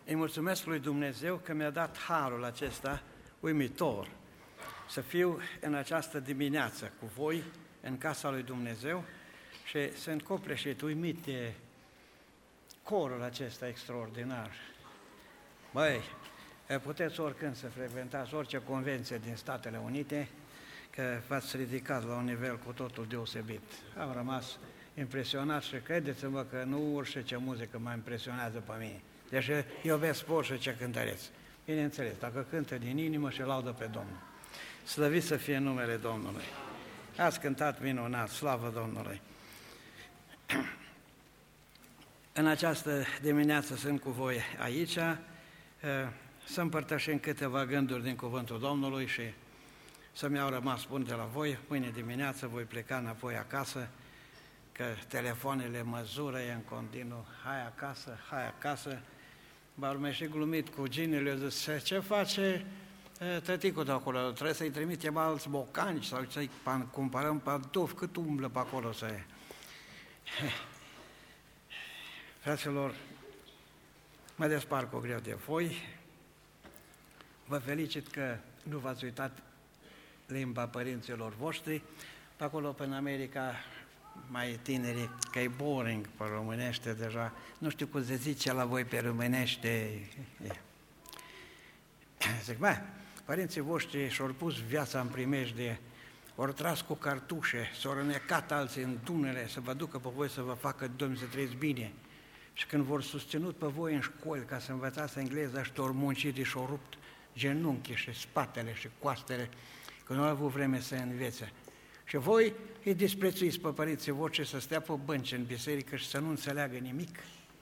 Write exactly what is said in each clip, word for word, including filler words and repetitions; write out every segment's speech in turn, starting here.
Îi mulțumesc lui Dumnezeu că mi-a dat harul acesta uimitor să fiu în această dimineață cu voi în casa lui Dumnezeu și sunt copleșit, uimit de corul acesta extraordinar. Băi, puteți oricând să frecventați orice convenție din Statele Unite, că v-ați ridicat la un nivel cu totul deosebit. Am rămas impresionat și credeți-mă că nu orice muzică mă impresionează pe mine. Deci iubesc orice cântăreți. Bineînțeles, dacă cântă din inimă și laudă pe Domnul. Slăvit să fie numele Domnului. Ați cântat minunat, slavă Domnului. În această dimineață sunt cu voi aici, să împărtășim câteva gânduri din Cuvântul Domnului și să mi-au rămas bun de la voi. Mâine dimineață voi pleca înapoi acasă, că telefoanele mă zurăie în continuu. Hai acasă, hai acasă. M-am și glumit cu ginele, zis, ce face tăticul de acolo? Trebuie să-i trimitem alți bocanci sau să-i cumpărăm pantofi, cât umblă pe acolo să e. Fraților, mă despart cu greu de voi. Vă felicit că nu v-ați uitat limba părinților voștri. Pe acolo, pe în America, mai tineri, că e boring pe românește deja. Nu știu cum se zice la voi pe românește. Zic, bă, părinții voștri și-au pus viața în primejde, ori tras cu cartușe, s-au rănecat alții în dunele să vă ducă pe voi să vă facă Domnul să trăiți bine. Și când vor susținut pe voi în școli ca să învățați engleza și te-au muncit și și-au rupt genunchii și spatele și coastele, că nu au avut vreme să învețe. Și voi îi disprețuiți pe părinții voștri să stea pe bănci în biserică și să nu înțeleagă nimic.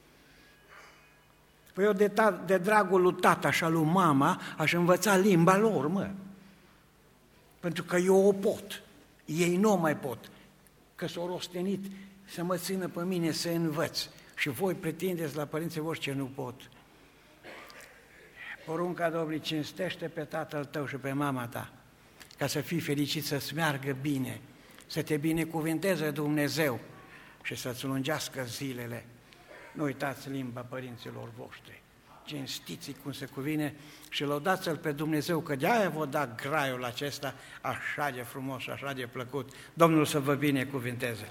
Păi eu de, ta, de dragul lui tata și al lui mama aș învăța limba lor, mă. Pentru că eu o pot, ei nu o mai pot, că s-au rostenit să mă țină pe mine să învăț. Și voi pretindeți la părinții voștri ce nu pot. Porunca Domnului, cinstește pe tatăl tău și pe mama ta, ca să fii fericit, să-ți meargă bine, să te binecuvinteze Dumnezeu și să-ți lungească zilele. Nu uitați limba părinților voștri, cinstiți cum se cuvine și lăudați-L pe Dumnezeu, că de-aia vă da graiul acesta așa de frumos și așa de plăcut. Domnul să vă binecuvinteze.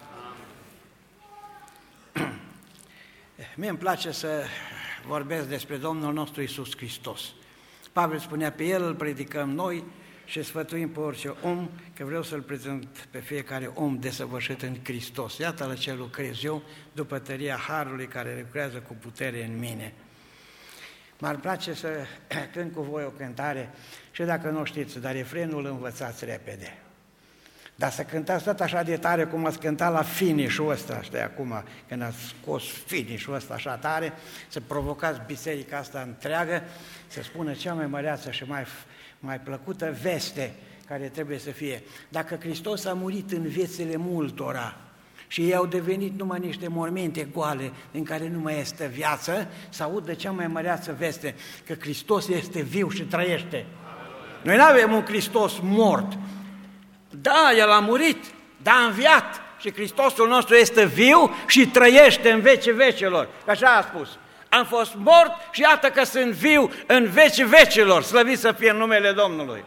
Mie îmi place să vorbesc despre Domnul nostru Iisus Hristos. Pavel spunea, pe El îl predicăm noi și sfătuim pe orice om, că vreau să-L prezint pe fiecare om desăvârșit în Hristos. Iată la ce lucrez eu, după tăria Harului care lucrează cu putere în mine. M-ar place să cânt cu voi o cântare și dacă nu știți, dar refrenul învățați repede. Dar să cântați tot așa de tare cum ați cântat la finish-ul ăsta, știi, acum, când ați scos finish-ul ăsta așa tare, să provocați biserica asta întreagă, să spună cea mai măreață și mai, mai plăcută veste care trebuie să fie. Dacă Hristos a murit în viețile multora și ei au devenit numai niște morminte goale în care nu mai este viață, să audă cea mai măreață veste, că Hristos este viu și trăiește. Noi nu avem un Hristos mort. Da, El a murit, dar a înviat și Hristosul nostru este viu și trăiește în vecii vecilor. Așa a spus. Am fost mort și iată că sunt viu în vecii vecilor. Slăvit să fie în numele Domnului.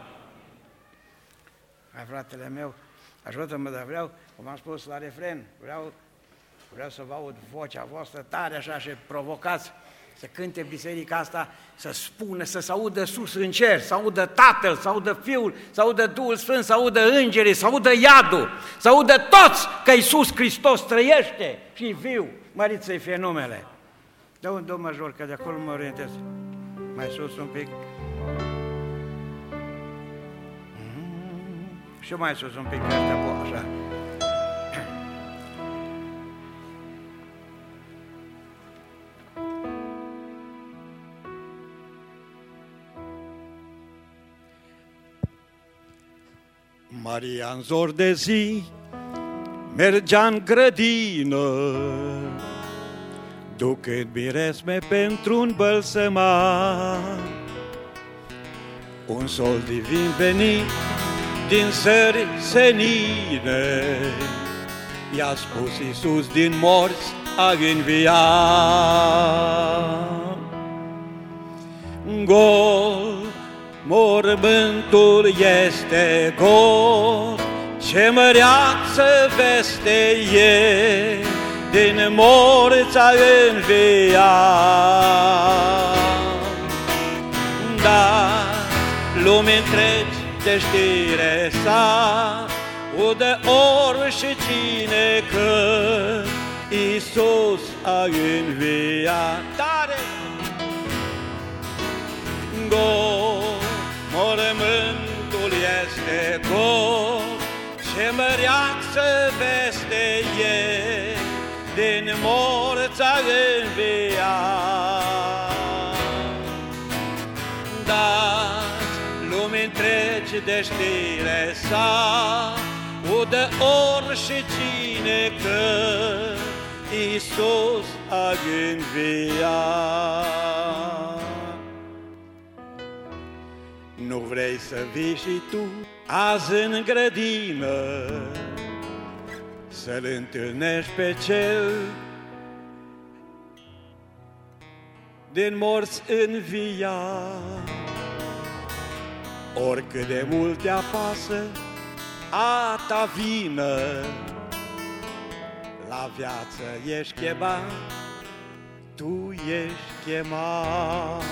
Hai, fratele meu, ajută-mă, dar vreau, cum am spus la refren, vreau, vreau să vă aud vocea voastră tare așa și provocați să cânte biserica asta, să spună, să se audă sus în cer, să audă Tatăl, să audă Fiul, să audă Duhul Sfânt, să audă îngerii, să audă iadul, să audă toți că Iisus Hristos trăiește și e viu. Mărit să-i fie numele. Dă un do major, că de acolo mă orientez. Mai sus un pic. Mm-hmm. Și mai sus un pic, că ăștia pot așa. Maria în zor de zi mergea în grădină, ducând miresme pentru un bălsămar. Un sol divin veni din sări senine, i-a spus Iisus din morți a înviat. Gol, mormântul este gol, ce măreață veste e, din morți a înviat. Dar lumii întregi de știre s-a, udă ori și cine că Iisus a înviat. Tare! Gol, mormântul este gol, ce măreață veste e, din morți a înviat. Dați lumii întregi de știre s-a, udă ori și cine că Iisus a înviat. Nu vrei să vii și tu azi în grădină, să-L întâlnești pe Cel din morți înviat. Oricât de mult te apasă a ta vină, la viață ești chemat, tu ești chemat.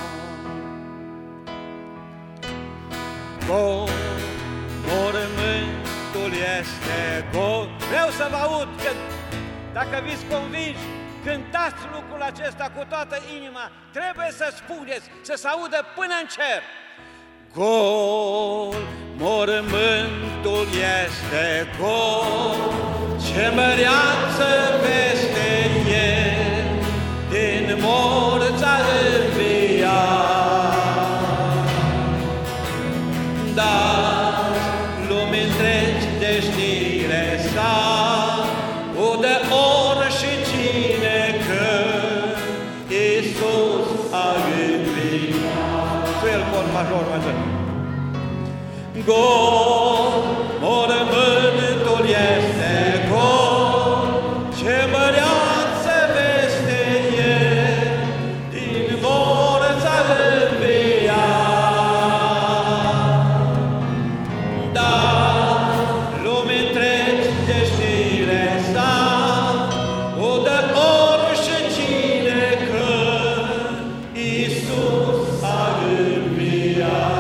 Gol, mormântul este gol. Vreau să vă aud, că dacă vi-s convinși, cântați lucrul acesta cu toată inima. Trebuie să spuneți, să se audă până în cer. Gol, mormântul este gol, ce măreață veste e, din morți a înviat. Dar lumii întregi de știre s-a, udă ori și cine că Iisus a înviat. Fel cor major, major. Gol, mormântul este gol, ce măreață veste e, din morți a înviat. Dar lumii întregi de știre s-a, udă ori și cine că Iisus a înviat.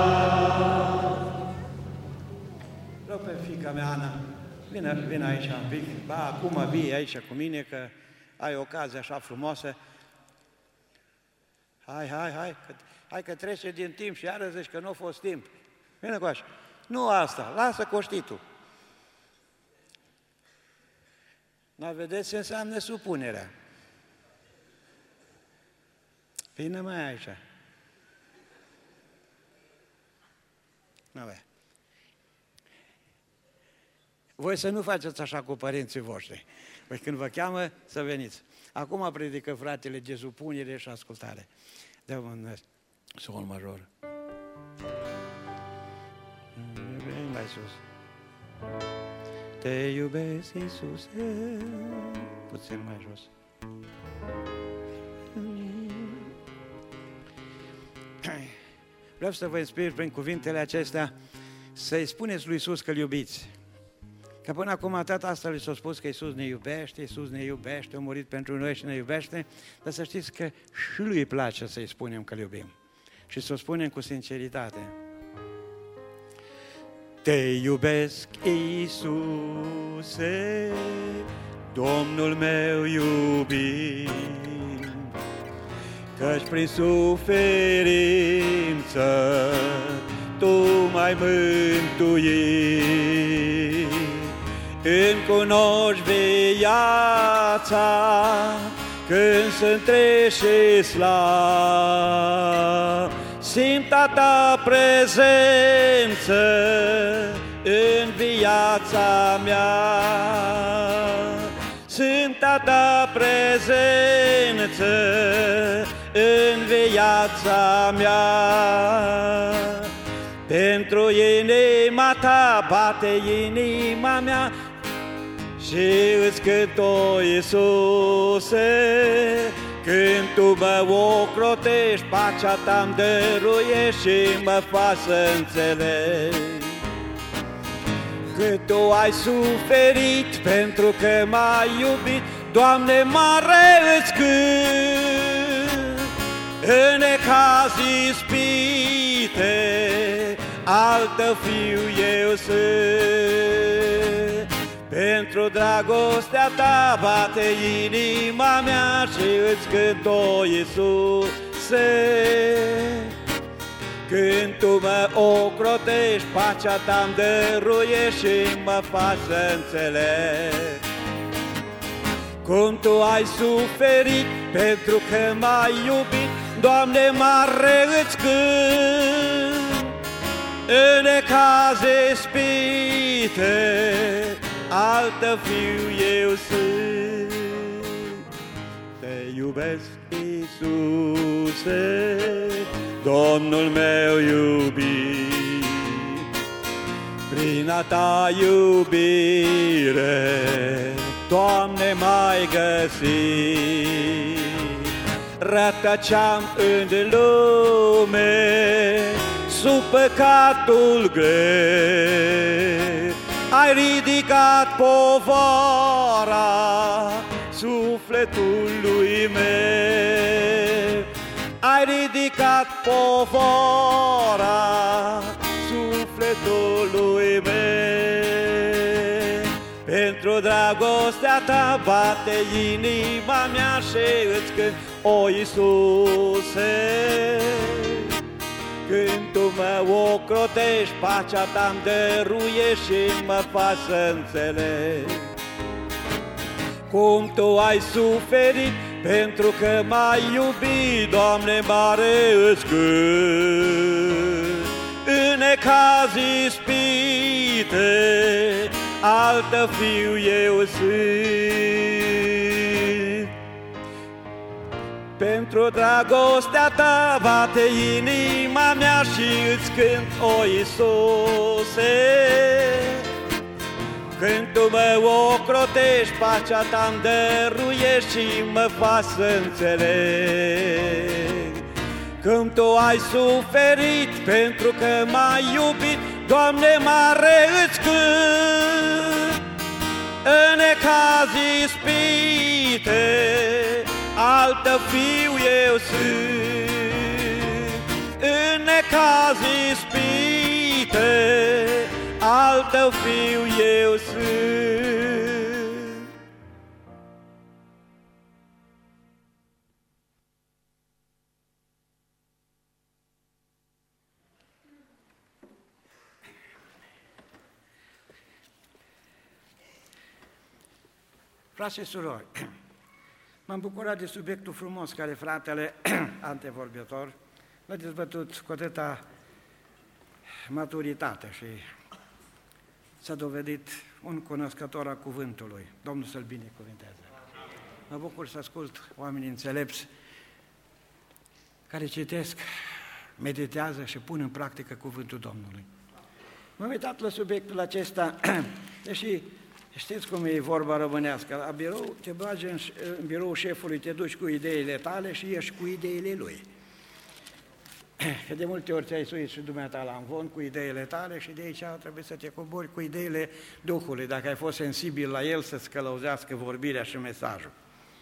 Rog pe fiica mea, Ana, vină, vină aici un pic. Ba, acum vii aici cu mine, că ai ocazie așa frumoasă. Hai, hai, hai, că, hai că trece din timp și iară zici că nu a fost timp. Vină cu așa. Nu asta, lasă coștitul. Dar vedeți ce înseamnă supunerea. Vină mai aici. Nu vei. Voi să nu faceți așa cu părinții voștri. Păi când vă cheamă, să veniți. Acum predică fratele de supunere și ascultare. Dă-vă un sol major. Veni mai sus. Te iubesc, Iisuse. Puțin mai jos. Vreau să vă inspir prin cuvintele acestea să-i spuneți lui Iisus că-L iubiți. Că până acum tata asta li s-a spus că Iisus ne iubește, Iisus ne iubește, a murit pentru noi și ne iubește, dar să știți că și Lui îi place să-i spunem că-L iubim. Și să o spunem cu sinceritate. Te iubesc, Iisuse, Domnul meu iubit, căci prin suferință Tu m-ai mântuit. Îmi cunoști viața când sunt trist și slab. Simt a Ta prezență în viața mea. Simt a Ta prezență în viața mea. Pentru inima Ta bate inima mea și îți cânt, o Iisuse, Când Tu mă ocrotești, pacea Ta-mi dăruiești și mă faci să înțeleg că Tu ai suferit pentru că m-ai iubit, Doamne, mare îți cânt. În necaz ispite, al Tău fiu eu sunt. Pentru dragostea Ta bate inima mea și îți cânt, o Iisuse. Când Tu mă ocrotești, pacea Ta-mi dăruiești și mă faci să înțeleg cum Tu ai suferit pentru că m-ai iubit, Doamne, mare îți cânt. În necaz ispite, al Tău fiu eu sunt. Te iubesc, Iisuse, Domnul meu iubit, prin a Ta iubire, Doamne, m-ai găsit. Rătăceam în lume sub păcatul greu, ai ridicat povara sufletului meu, ai ridicat povara sufletului meu. Pentru dragostea Ta bate inima mea și îți cânt, o Iisuse. Când Tu mă ocrotești, pacea Ta-mi dăruiești și mă faci să înțeleg cum Tu ai suferit pentru că m-ai iubit, Doamne, mare îți cânt. În necaz ispite, al Tău fiu eu sunt. Pentru dragostea Ta bate inima mea și îți cânt, o Iisuse. Când Tu mă ocrotești, pacea Ta-mi dăruiești și mă faci să înțeleg cum Tu ai suferit pentru că m-ai iubit, Doamne, mare îți cânt. În necaz ispite, al Tău fiu eu sunt. În necaz ispite, al Tău fiu eu sunt. Frați și surori, m-am bucurat de subiectul frumos care fratele antevorbitor l-a dezbătut cu atâta maturitate și s-a dovedit un cunoscător al cuvântului. Domnul să-l binecuvânteze. Mă bucur să ascult oamenii înțelepți care citesc, meditează și pun în practică cuvântul Domnului. M-am uitat la subiectul acesta, deși știți cum e vorba românească, la birou te bagi în, în biroul șefului, te duci cu ideile tale și ieși cu ideile lui. Că de multe ori ți-ai suit și dumneata la învon cu ideile tale și de aici trebuie să te cobori cu ideile Duhului, dacă ai fost sensibil la el să-ți călăuzească vorbirea și mesajul.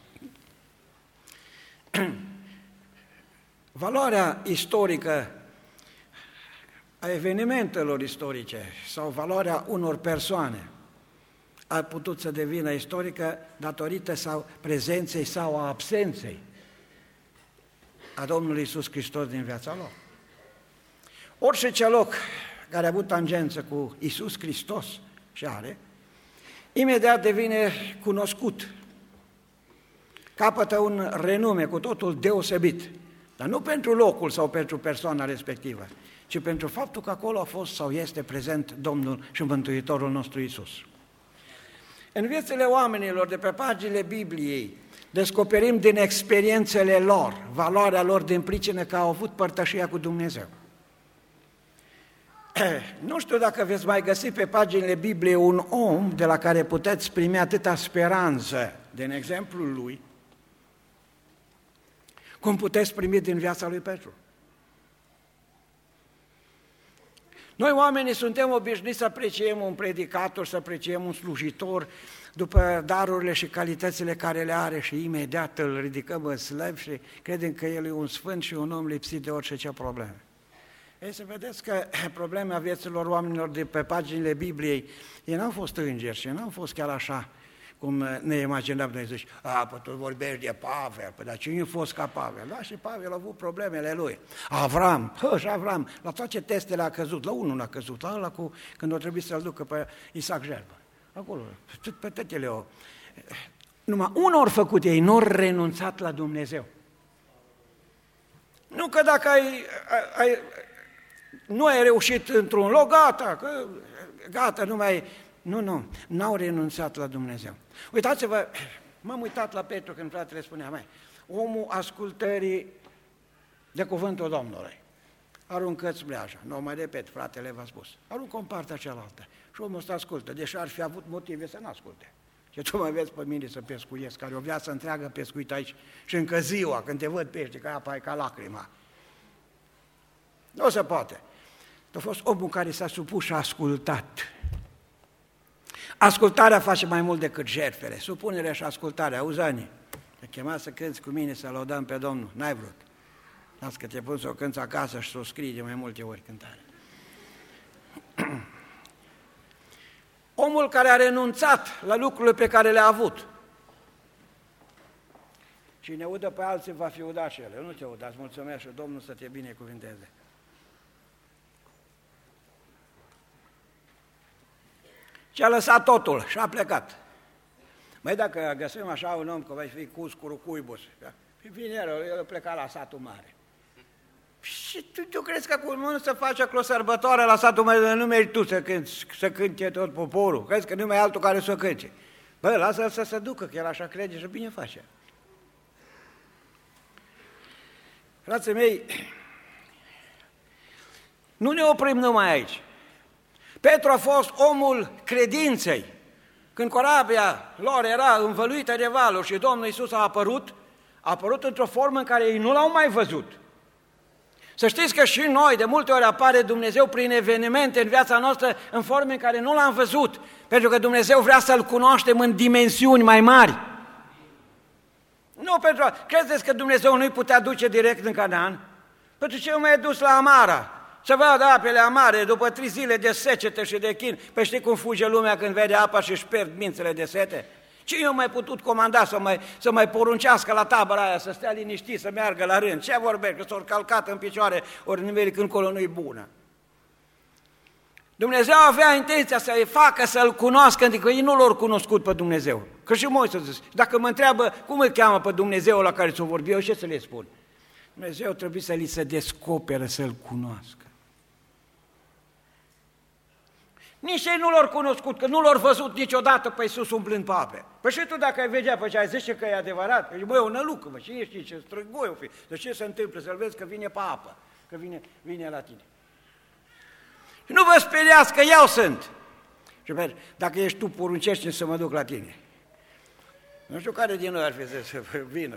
Valoarea istorică a evenimentelor istorice sau valoarea unor persoane a putut să devină istorică datorită sau prezenței sau a absenței a Domnului Iisus Hristos din viața lor. Orice ce loc care a avut tangență cu Iisus Hristos și are, imediat devine cunoscut, capătă un renume cu totul deosebit, dar nu pentru locul sau pentru persoana respectivă, ci pentru faptul că acolo a fost sau este prezent Domnul și Mântuitorul nostru Iisus. În viețile oamenilor de pe paginile Bibliei descoperim din experiențele lor valoarea lor din pricină că au avut părtășia cu Dumnezeu. Nu știu dacă veți mai găsi pe paginile Bibliei un om de la care puteți primi atâta speranță din exemplul lui, cum puteți primi din viața lui Petru. Noi oamenii suntem obișnuiți să apreciem un predicator, să apreciem un slujitor după darurile și calitățile care le are și imediat îl ridicăm în slăb și credem că el e un sfânt și un om lipsit de orice ce probleme. Ei, să vedeți că problema vieților oamenilor de pe paginile Bibliei, ei n-au fost îngeri și n-au fost chiar așa cum ne imaginăm noi, zici, a, păi tu vorbești de Pavel, păi dar cine a fost ca Pavel? Da, și Pavel a avut problemele lui. Avram, hă, și Avram, la toate testele a căzut, la unul a căzut, la ăla cu, când a trebuit să-l ducă pe Isaac jertfă. Acolo, pe tătele o... Numai unul ori făcut ei, nu au renunțat la Dumnezeu. Nu că dacă ai, ai, nu ai reușit într-un loc, gata, că, gata, nu mai... Nu, nu, n-au renunțat la Dumnezeu. Uitați-vă, m-am uitat la Petru când fratele spunea, mai, omul ascultării de cuvântul Domnului. Aruncă-ți bleaja, nu mai repet, fratele v-a spus, aruncă în partea cealaltă. Și omul ăsta ascultă, deși ar fi avut motive să nu asculte. Și tu mă vezi pe mine să pescuiesc, care o viață întreagă pescuit aici și încă ziua, când te văd pește, ca apa e ca lacrima. Nu se poate. A fost omul care s-a supus și a ascultat. Ascultarea face mai mult decât jertfele, supunerea și ascultarea, auzani, te chema să cânți cu mine, să lăudăm pe Domnul, n-ai vrut. Las că te pun să o cânți acasă și să o scrii de mai multe ori cântare. Omul care a renunțat la lucrurile pe care le-a avut. Cine udă pe alții va fi udat și ele, nu te udați, mulțumesc și Domnul să te binecuvinteze. Și-a lăsat totul și a plecat. Măi, dacă găsim așa un om că va fi cus cu rucuibus, vine el, el pleca la satul mare. Și tu, tu crezi că acum nu se face acolo sărbătoare la satul mare, nu mergi tu să cânti, să cânte tot poporul, crezi că nu mai e altul care să cânte. Bă, lasă-l să se ducă, că el așa crede și bine face. Frații mei, nu ne oprim numai aici. Petru a fost omul credinței. Când corabia lor era învăluită de valuri și Domnul Iisus a apărut, a apărut într-o formă în care ei nu l-au mai văzut. Să știți că și noi, de multe ori apare Dumnezeu prin evenimente în viața noastră în forme în care nu l-am văzut, pentru că Dumnezeu vrea să-L cunoaștem în dimensiuni mai mari. Nu, pentru credeți că Dumnezeu nu-i putea duce direct în Canaan? Pentru ce mai e dus la Amara? Să vadă apele amare după trei zile de secetă și de chin. Păi știi cum fuge lumea când vede apa și își pierd mințele de sete? Cine a mai putut comanda să mai, să mai poruncească la tabăra aia, să stea liniștit, să meargă la rând? Ce vorbești? Că s-au calcat în picioare, ori nimeni când colo nu-i bună. Dumnezeu avea intenția să-i facă, să-L cunoască, adică ei nu l-au cunoscut pe Dumnezeu. Că și Moise zice, dacă mă întreabă cum îl cheamă pe Dumnezeu la care ți-o vorbi eu, ce să le spun? Dumnezeu trebuie să li se descopere, să-L cunoască. Nici ei nu l-au cunoscut, că nu l-au văzut niciodată pe Iisus umblând pe ape. Păi și tu dacă ai vedea pe ce ai zice că e adevărat, păi băi, o nălucă, mă, cine știe ce străgoi o fi, de ce se întâmplă, să-l vezi că vine pe apă, că vine, vine la tine. Și nu vă speriați că eu sunt. Și bă, dacă ești tu, poruncește să mă duc la tine. Nu știu care din noi ar fi să vină.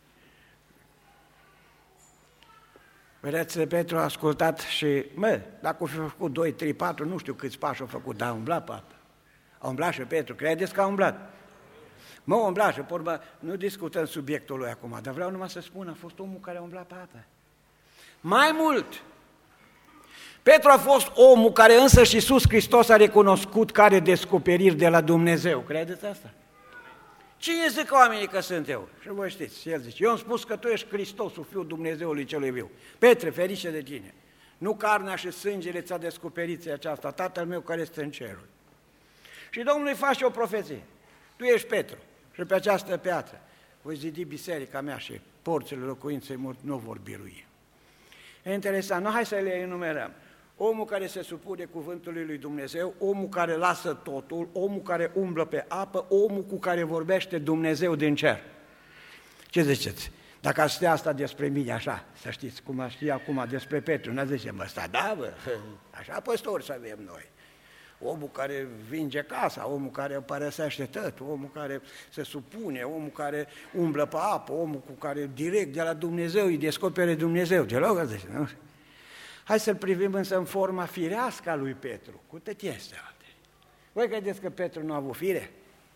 Vedeți, Petru a ascultat și, mă, dacă a făcut doi, trei, patru, nu știu câți pași a făcut, dar a umblat pe apă. A umblat și Petru, credeți că a umblat? Mă, a umblat și, pe urmă, nu discutăm subiectul lui acum, dar vreau numai să spun, a fost omul care a umblat pe apă. Mai mult, Petru a fost omul care însă și Iisus Hristos a recunoscut că are descoperiri de la Dumnezeu, credeți asta? Cine zic oamenii că sunt eu? Și voi știți, el zice, eu am spus că tu ești Hristosul, Fiul Dumnezeului celui viu. Petre, ferice de tine! Nu carnea și sângele ți-a descoperit aceasta, Tatăl meu care este în cerul. Și Domnul îi face o profeție. Tu ești Petru și pe această piatră voi zidi biserica mea și porțile locuinței nu vor birui. E interesant, nu hai să le enumerăm. Omul care se supune cuvântului lui Dumnezeu, omul care lasă totul, omul care umblă pe apă, omul cu care vorbește Dumnezeu din cer. Ce ziceți? Dacă aș știa asta despre mine așa, să știți cum aș ști acum despre Petru, n-a zice, mă, sta, da, bă, așa păstori să avem noi. Omul care vinge casa, omul care părăsește tot, omul care se supune, omul care umblă pe apă, omul cu care direct de la Dumnezeu îi descopere Dumnezeu. Deloc, nu? Hai să-l privim însă în forma firească a lui Petru, cu toate astea. Voi credeți că Petru nu a avut fire?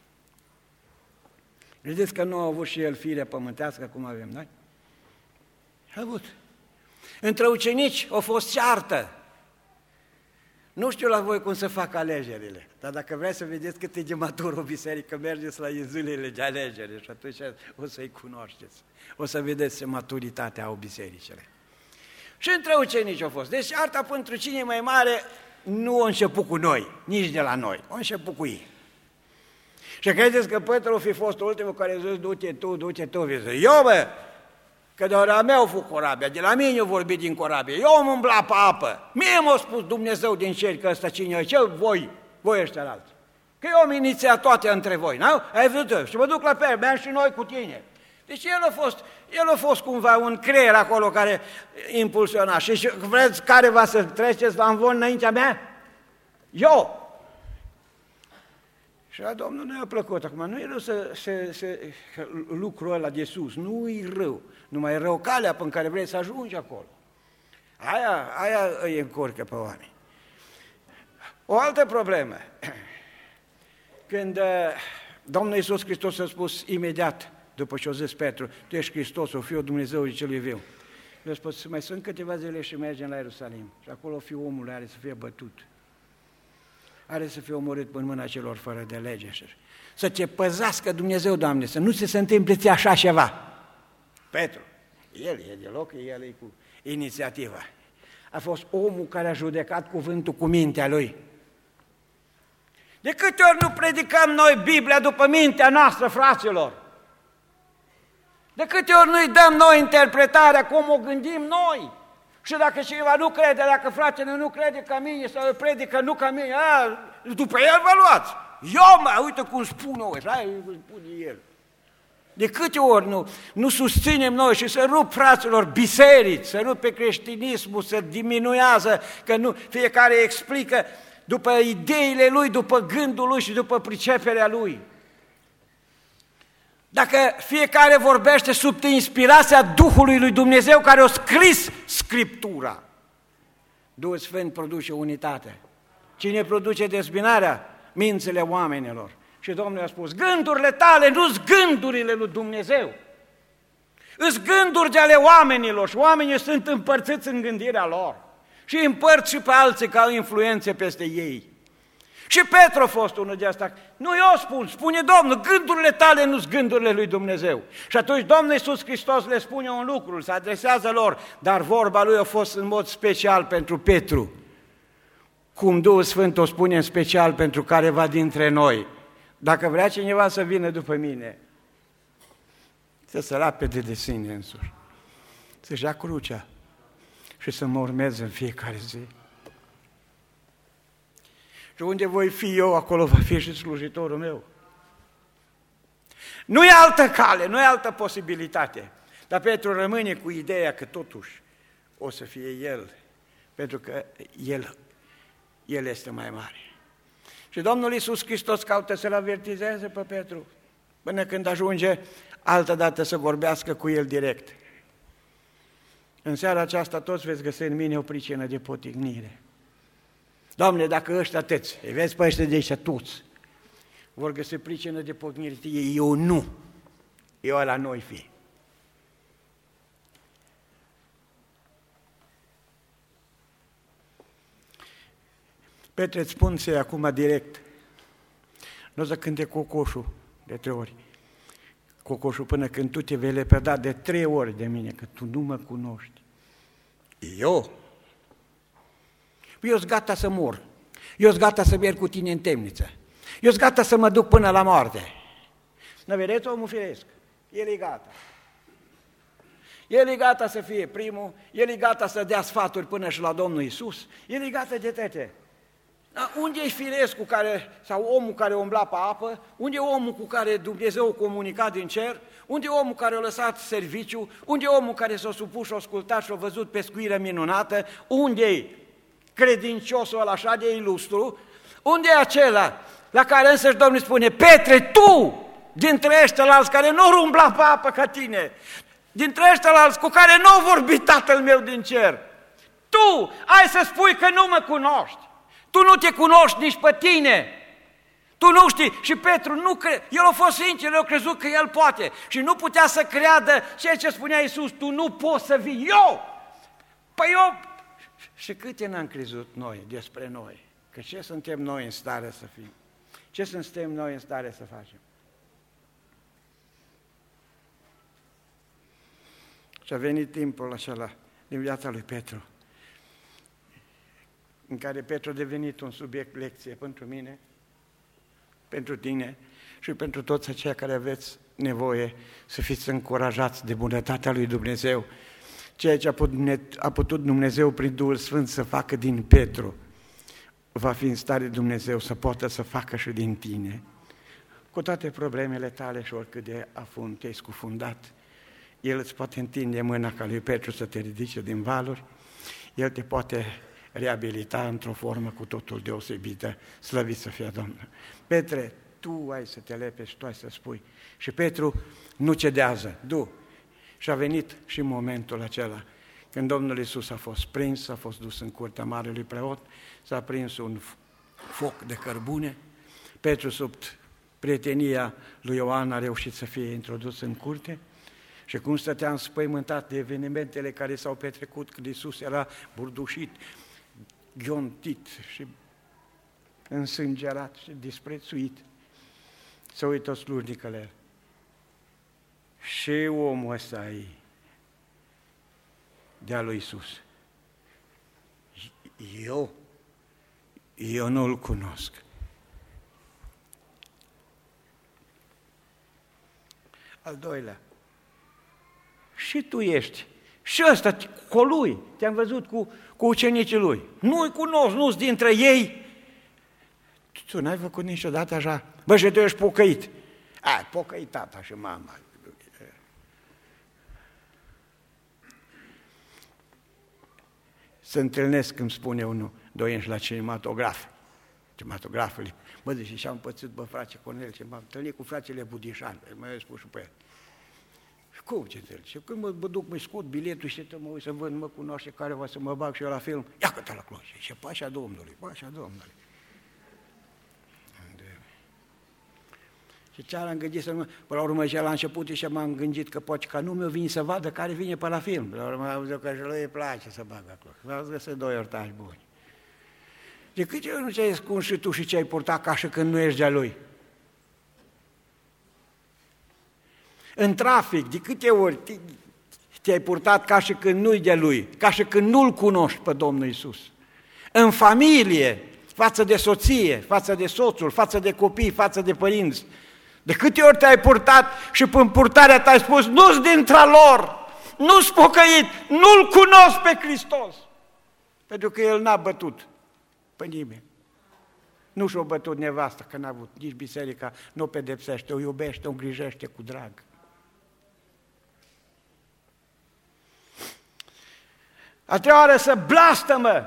Credeți că nu a avut și el fire pământească cum avem noi? A avut. Între ucenici a fost ceartă. Nu știu la voi cum să fac alegerile, dar dacă vreți să vedeți cât e de matur o biserică, mergeți la zilele de alegere și atunci o să-i cunoașteți. O să vedeți ce maturitate au bisericile. Și între ucenici a fost. Deci arta pentru cine mai mare nu a început cu noi, nici de la noi, a început cu ei. Și credeți că Petru fi fost ultimul care a zis, du-te tu, du-te tu, zice, eu bă, că de ora mea au făcut corabia, de la mine au vorbit din corabie, eu am umblat pe apă, mie m-a spus Dumnezeu din cer că ăsta cine e, ce voi, voi ăștia alții, că eu am inițiat toate între voi, nu? Ai văzut, și mă duc la pe, merg și noi cu tine. Deci el a fost, el a fost cumva un creier acolo care impulsiona. Și vreți care va să treceți la învon înaintea mea? Eu! Și la Domnul nu i-a plăcut. Acum nu e rău să, să, să, lucrul ăla de sus, nu e rău. Numai e rău calea pe care vrei să ajungi acolo. Aia, aia îi încurcă pe oameni. O altă problemă. Când Domnul Iisus Hristos a spus imediat, după ce a zis Petru, tu ești Hristosul, Fiul Dumnezeului celui viu. Eu a spus, mai sunt câteva zile și mergem la Ierusalim. Și acolo Fiul omului are să fie bătut. Are să fie omorât în mâna celor fără de lege. Să te păzească Dumnezeu, Doamne, să nu se, se întâmple ție așa ceva. Petru, el e deloc, el e cu inițiativa. A fost omul care a judecat cuvântul cu mintea lui. De câte ori nu predicăm noi Biblia după mintea noastră, fraților? De câte ori nu-i dăm noi interpretarea cum o gândim noi? Și dacă cineva nu crede, dacă fratele nu crede ca mine sau predică nu ca mine, a, după el vă luați. Eu, mă, uite cum spun eu, așa spune el. De câte ori nu, nu susținem noi și să rup fraților biserici, să rup pe creștinismul, să diminuează, că nu, fiecare explică după ideile lui, după gândul lui și după priceperea lui. Dacă fiecare vorbește sub inspirația Duhului lui Dumnezeu care a scris Scriptura, Duhul Sfânt produce unitate. Cine produce dezbinarea? Mințile oamenilor. Și Domnul a spus, gândurile tale nu-s gândurile lui Dumnezeu, îs gânduri de ale oamenilor și oamenii sunt împărțiți în gândirea lor și împărți și pe alții ca influențe peste ei. Și Petru a fost unul de asta. Nu eu spun, spune Domnul, gândurile tale nu-s gândurile lui Dumnezeu. Și atunci Domnul Iisus Hristos le spune un lucru, se adresează lor, dar vorba lui a fost în mod special pentru Petru. Cum Duhul Sfânt o spune în special pentru careva dintre noi. Dacă vrea cineva să vină după mine, să se lapede de sine însuși, să-și ia crucea și să mă urmeze în fiecare zi. Și unde voi fi eu, acolo va fi și slujitorul meu. Nu e altă cale, nu e altă posibilitate. Dar Petru rămâne cu ideea că totuși o să fie el, pentru că el, el este mai mare. Și Domnul Iisus Hristos caută să-l avertizeze pe Petru, până când ajunge altădată să vorbească cu el direct. În seara aceasta toți veți găsi în mine o pricină de potignire. Doamne, dacă ăștia tăți, îi vezi pe ăștia de ăștia toți, vor găsi pricină de potignire, eu nu, eu la noi fi. Petre, îți spun să acum direct, nu o să cânte cocoșul de trei ori, cocoșul până când tu te vei lepăda de trei ori de mine, că tu nu mă cunoști. Eu? Eu sunt gata să mor, eu sunt gata să merg cu tine în temniță, eu sunt gata să mă duc până la moarte. Nu vedeți omul firesc, el e gata. El e gata să fie primul, el e gata să dea sfaturi până și la Domnul Iisus, el e gata de toate. Unde e firescul care, sau omul care umbla pe apă? Unde e omul cu care Dumnezeu a comunicat din cer? Unde e omul care a lăsat serviciu? Unde e omul care s-a supus și a ascultat și a văzut pescuirea minunată? Unde e credinciosul ăla așa de ilustru? Unde e acela la care însăși Domnul spune, Petre, tu, dintre ăștialalți care nu umbla pe apă ca tine, dintre ăștialalți cu care nu a vorbit Tatăl meu din cer, tu ai să spui că nu mă cunoști, tu nu te cunoști nici pe tine, tu nu știi. Și Petru, nu cre... el a fost sincer, el a crezut că el poate și nu putea să creadă ceea ce spunea Iisus, tu nu poți să vii, eu! Păi eu... Și câte n-am crezut noi despre noi? Că ce suntem noi în stare să fim? Ce suntem noi în stare să facem? Și a venit timpul acela din viața lui Petru, în care Petru a devenit un subiect lecție pentru mine, pentru tine și pentru toți aceia care aveți nevoie să fiți încurajați de bunătatea lui Dumnezeu, ceea ce a putut Dumnezeu prin Duhul Sfânt să facă din Petru, va fi în stare Dumnezeu să poată să facă și din tine, cu toate problemele tale și oricât de afund te-ai scufundat. El îți poate întinde mâna ca lui Petru să te ridice din valuri, El te poate reabilita într-o formă cu totul deosebită, slăvit să fie Domnul. Petre, tu ai să te lepești, tu ai să spui. Și Petru nu cedează, du. Și a venit și momentul acela, când Domnul Iisus a fost prins, a fost dus în curtea marelui preot, s-a prins un foc de cărbune, Petru, sub prietenia lui Ioan, a reușit să fie introdus în curte și cum stătea înspăimântat de evenimentele care s-au petrecut, când Iisus era burdușit, ghiontit și însângerat și disprețuit, să uită slujnicele el. Și omul ăsta e de-a lui Iisus. Eu, eu nu-l cunosc. Al doilea, și tu ești, și ăsta cu lui, te-am văzut cu, cu ucenicii lui, nu-i cunosc, nu-s dintre ei. Tu n-ai făcut niciodată așa, bă, și tu ești pocăit. Ai, pocăit tata și mama. Se întâlnesc, îmi spune unul, doi înși la cinematograf. Cinematografele. Bă, zice, și-am împățit, bă, frate Cornel, ce m-am întâlnit cu fratele Budișan, mai spus și pe el. Și cum ce întâlnit? Și când mă, mă duc, mă scot biletul și mă uit să văd, mă cunoaște care va să mă bag și eu la film, ia că-te la cloșe, și pașa Domnului, pașa Domnului. Și ce am gândit să nu... Până la urmă, și la început și m-am gândit că poate ca nu mi-o vine să vadă care vine pe la film. Până la urmă, am văzut că și lui îi place să bagă acolo. V-ați găsit doi ortași buni. De câte ori nu ți-ai ascuns și tu și ce ai purtat ca și când nu ești de-a lui? În trafic, de câte ori te-ai purtat ca și când nu-i de lui, ca și când nu-L cunoști pe Domnul Iisus? În familie, față de soție, față de soțul, față de copii, față de părinți, de câte ori te-ai purtat și prin purtarea ta ai spus, nu-s dintre lor, nu-s pocăit, nu-L cunosc pe Hristos. Pentru că El n-a bătut pe nimeni. Nu și-a bătut nevasta, că n-a avut, nici biserica nu o pedepsește, o iubește, o îngrijește cu drag. A treia oară să blastămă.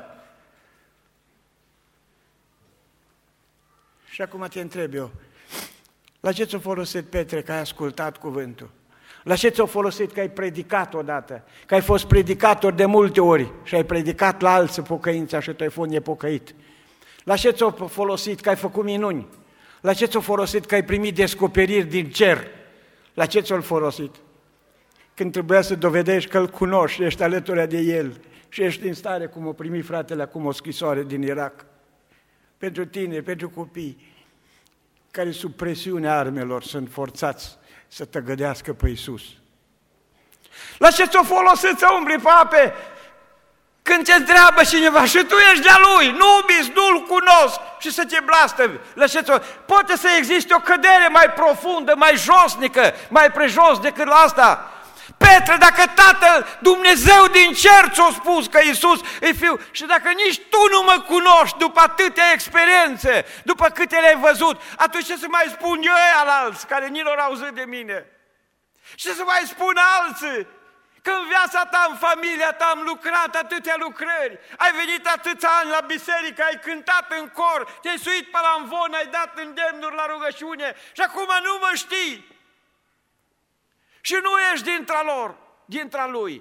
Și acum te întreb eu, la ce ți-a folosit, Petre, că ai ascultat cuvântul? La ce ți-a folosit că ai predicat odată? Că ai fost predicator de multe ori și ai predicat la alții pocăința și tu ai fost nepocăit? La ce ți-a folosit că ai făcut minuni? La ce ți-a folosit că ai primit descoperiri din cer? La ce ți-a folosit? Când trebuia să dovedești că îl cunoști, ești alături de el și ești în stare, cum o primi fratele acum o scrisoare din Irak, pentru tine, pentru copii, care sub presiunea armelor sunt forțați să tăgădească pe Iisus. La ce ți-o folosit să umbli pe ape când te întreabă cineva și tu ești de-a lui, nu ubiți, nu-l cunosc și să te blastăvi? La ce ți-o... Poate să existe o cădere mai profundă, mai josnică, mai prejos decât la asta. Petre, dacă Tatăl Dumnezeu din cer ți-a spus că Iisus e Fiul și dacă nici tu nu mă cunoști după atâtea experiențe, după câte le-ai văzut, atunci ce să mai spun eu alalți care nici nu au auzit de mine? Ce să mai spun alții Că în viața ta, în familia ta am lucrat atâtea lucrări, ai venit atâția ani la biserică, ai cântat în cor, te-ai suit pe la amvon, ai dat îndemnuri la rugăciune și acum nu mă știi. Și nu ești dintre lor, dintre lui.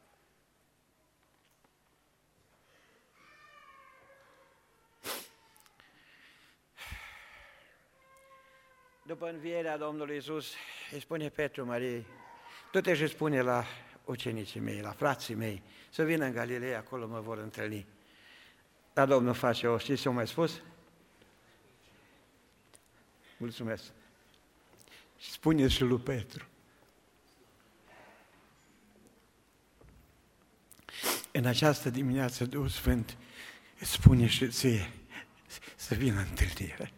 După învierea Domnului Iisus, îi spune Petru Mariei, du-te și spune la ucenicii mei, la frații mei, să vină în Galileea, acolo mă vor întâlni. Dar Domnul face o, știți ce-o mai spus? Mulțumesc. Și spune și lui Petru. În această dimineață, Duhul Sfânt îți spune și ție să vină întâlnire.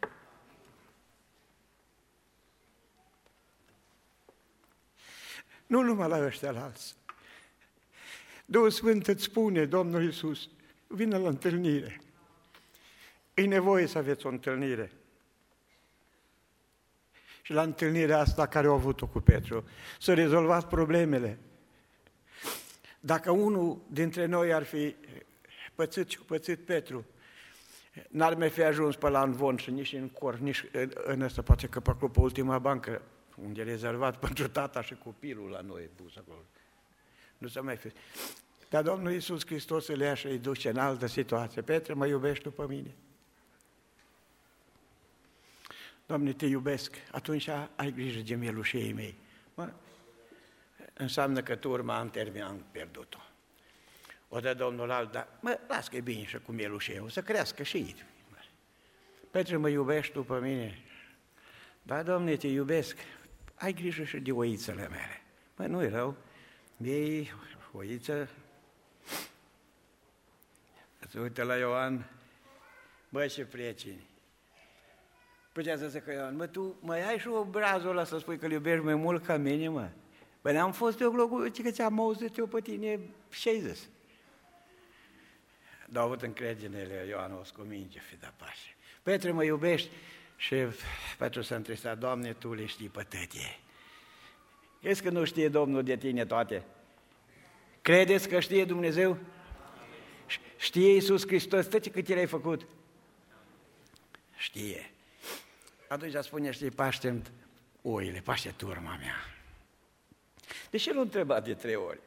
Nu numai la ăștia la alții. Duhul Sfânt îți spune, Domnul Iisus, vină la întâlnire. E nevoie să aveți o întâlnire. Și la întâlnirea asta care au avut-o cu Petru, să rezolvați problemele. Dacă unul dintre noi ar fi pățit și pățit Petru, n-ar mai fi ajuns pe la învon și nici în cor, nici în ăsta, poate că pe acolo, pe ultima bancă, unde e rezervat pentru tata și copilul la noi pus acolo. Nu se mai fi. Dar Domnul Iisus Hristos îl ia și îi duce în altă situație. Petre, mă iubești tu pe mine? Doamne, te iubesc, atunci ai grijă de mielușeii mei. Mă, înseamnă că tu urma în termen, am pierdut-o. O dă Domnul alt, dar mă, las că e bine și cu mielușei, o să crească și ei. Petre, mă iubești tu pe mine? Da, Doamne, te iubesc, ai grijă și de oițele mele. Mă, nu-i rău, iei oiță, îți uite la Ioan, bă, ce prieteni. Putea să zică Ioan, mă, tu mai ai și obrazul ăla să spui că îl iubești mai mult ca mine, mă? Bă, n-am fost eu glocul, că ți-am auzit eu pe tine și ai zis. Dar au avut încredere în ele, Ioan o scominge, fi de pașe. Petre, mă iubești? Și Petru s-a întristat, Doamne, Tu le știi pe tătie. Crezi că nu știe Domnul de tine toate? Credeți că știe Dumnezeu? Știe Iisus Hristos toate cât l-ai făcut? Știe. Atunci spune, știi, paște oile, paște turma mea. De ce l-a întrebat de trei ori?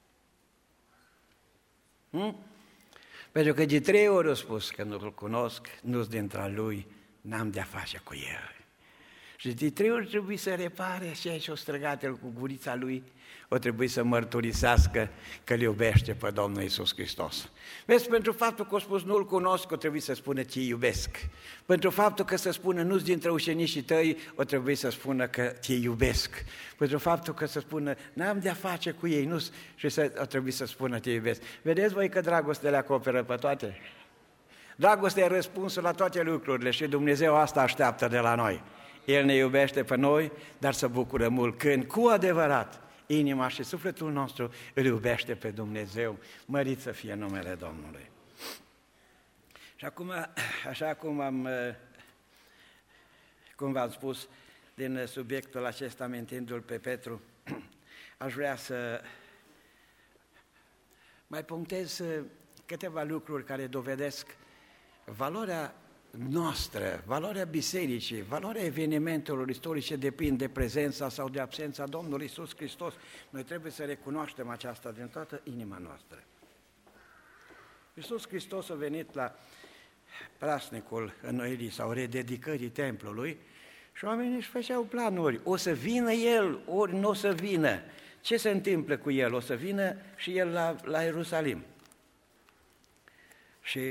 Hm? Pentru că de trei ori a spus că nu-L cunosc, nu-s dintre lui, n-am de-a face cu el. Și de trei ori trebuie să repare și aici o străgat el cu gurița lui, o trebuie să mărturisească că îl iubește pe Domnul Iisus Hristos. Vezi, pentru faptul că a spus nu-L cunosc, o trebuie să spună ce iubesc. Pentru faptul că să spună nu-s dintre ucenicii tăi, o trebuie să spună că te iubesc. Pentru faptul că să spună n-am de-a face cu ei, nu și să, o trebuie să spună te iubesc. Vedeți voi că dragostea le acoperă pe toate? Dragostea e răspunsul la toate lucrurile și Dumnezeu asta așteaptă de la noi. El ne iubește pe noi, dar se bucură mult când, cu adevărat, inima și sufletul nostru îl iubește pe Dumnezeu. Mărit să fie numele Domnului. Și acum, așa cum am, cum v-am spus, din subiectul acesta, amintindu-l pe Petru, aș vrea să mai punctez câteva lucruri care dovedesc valoarea noastră, valoarea bisericii, valoarea evenimentelor istorice depinde de prezența sau de absența Domnului Iisus Hristos. Noi trebuie să recunoaștem aceasta din toată inima noastră. Iisus Hristos a venit la prasnicul înnoirii sau rededicării templului și oamenii își făceau planuri. O să vină El, ori nu o să vină. Ce se întâmplă cu El? O să vină și El la, la Ierusalim. Și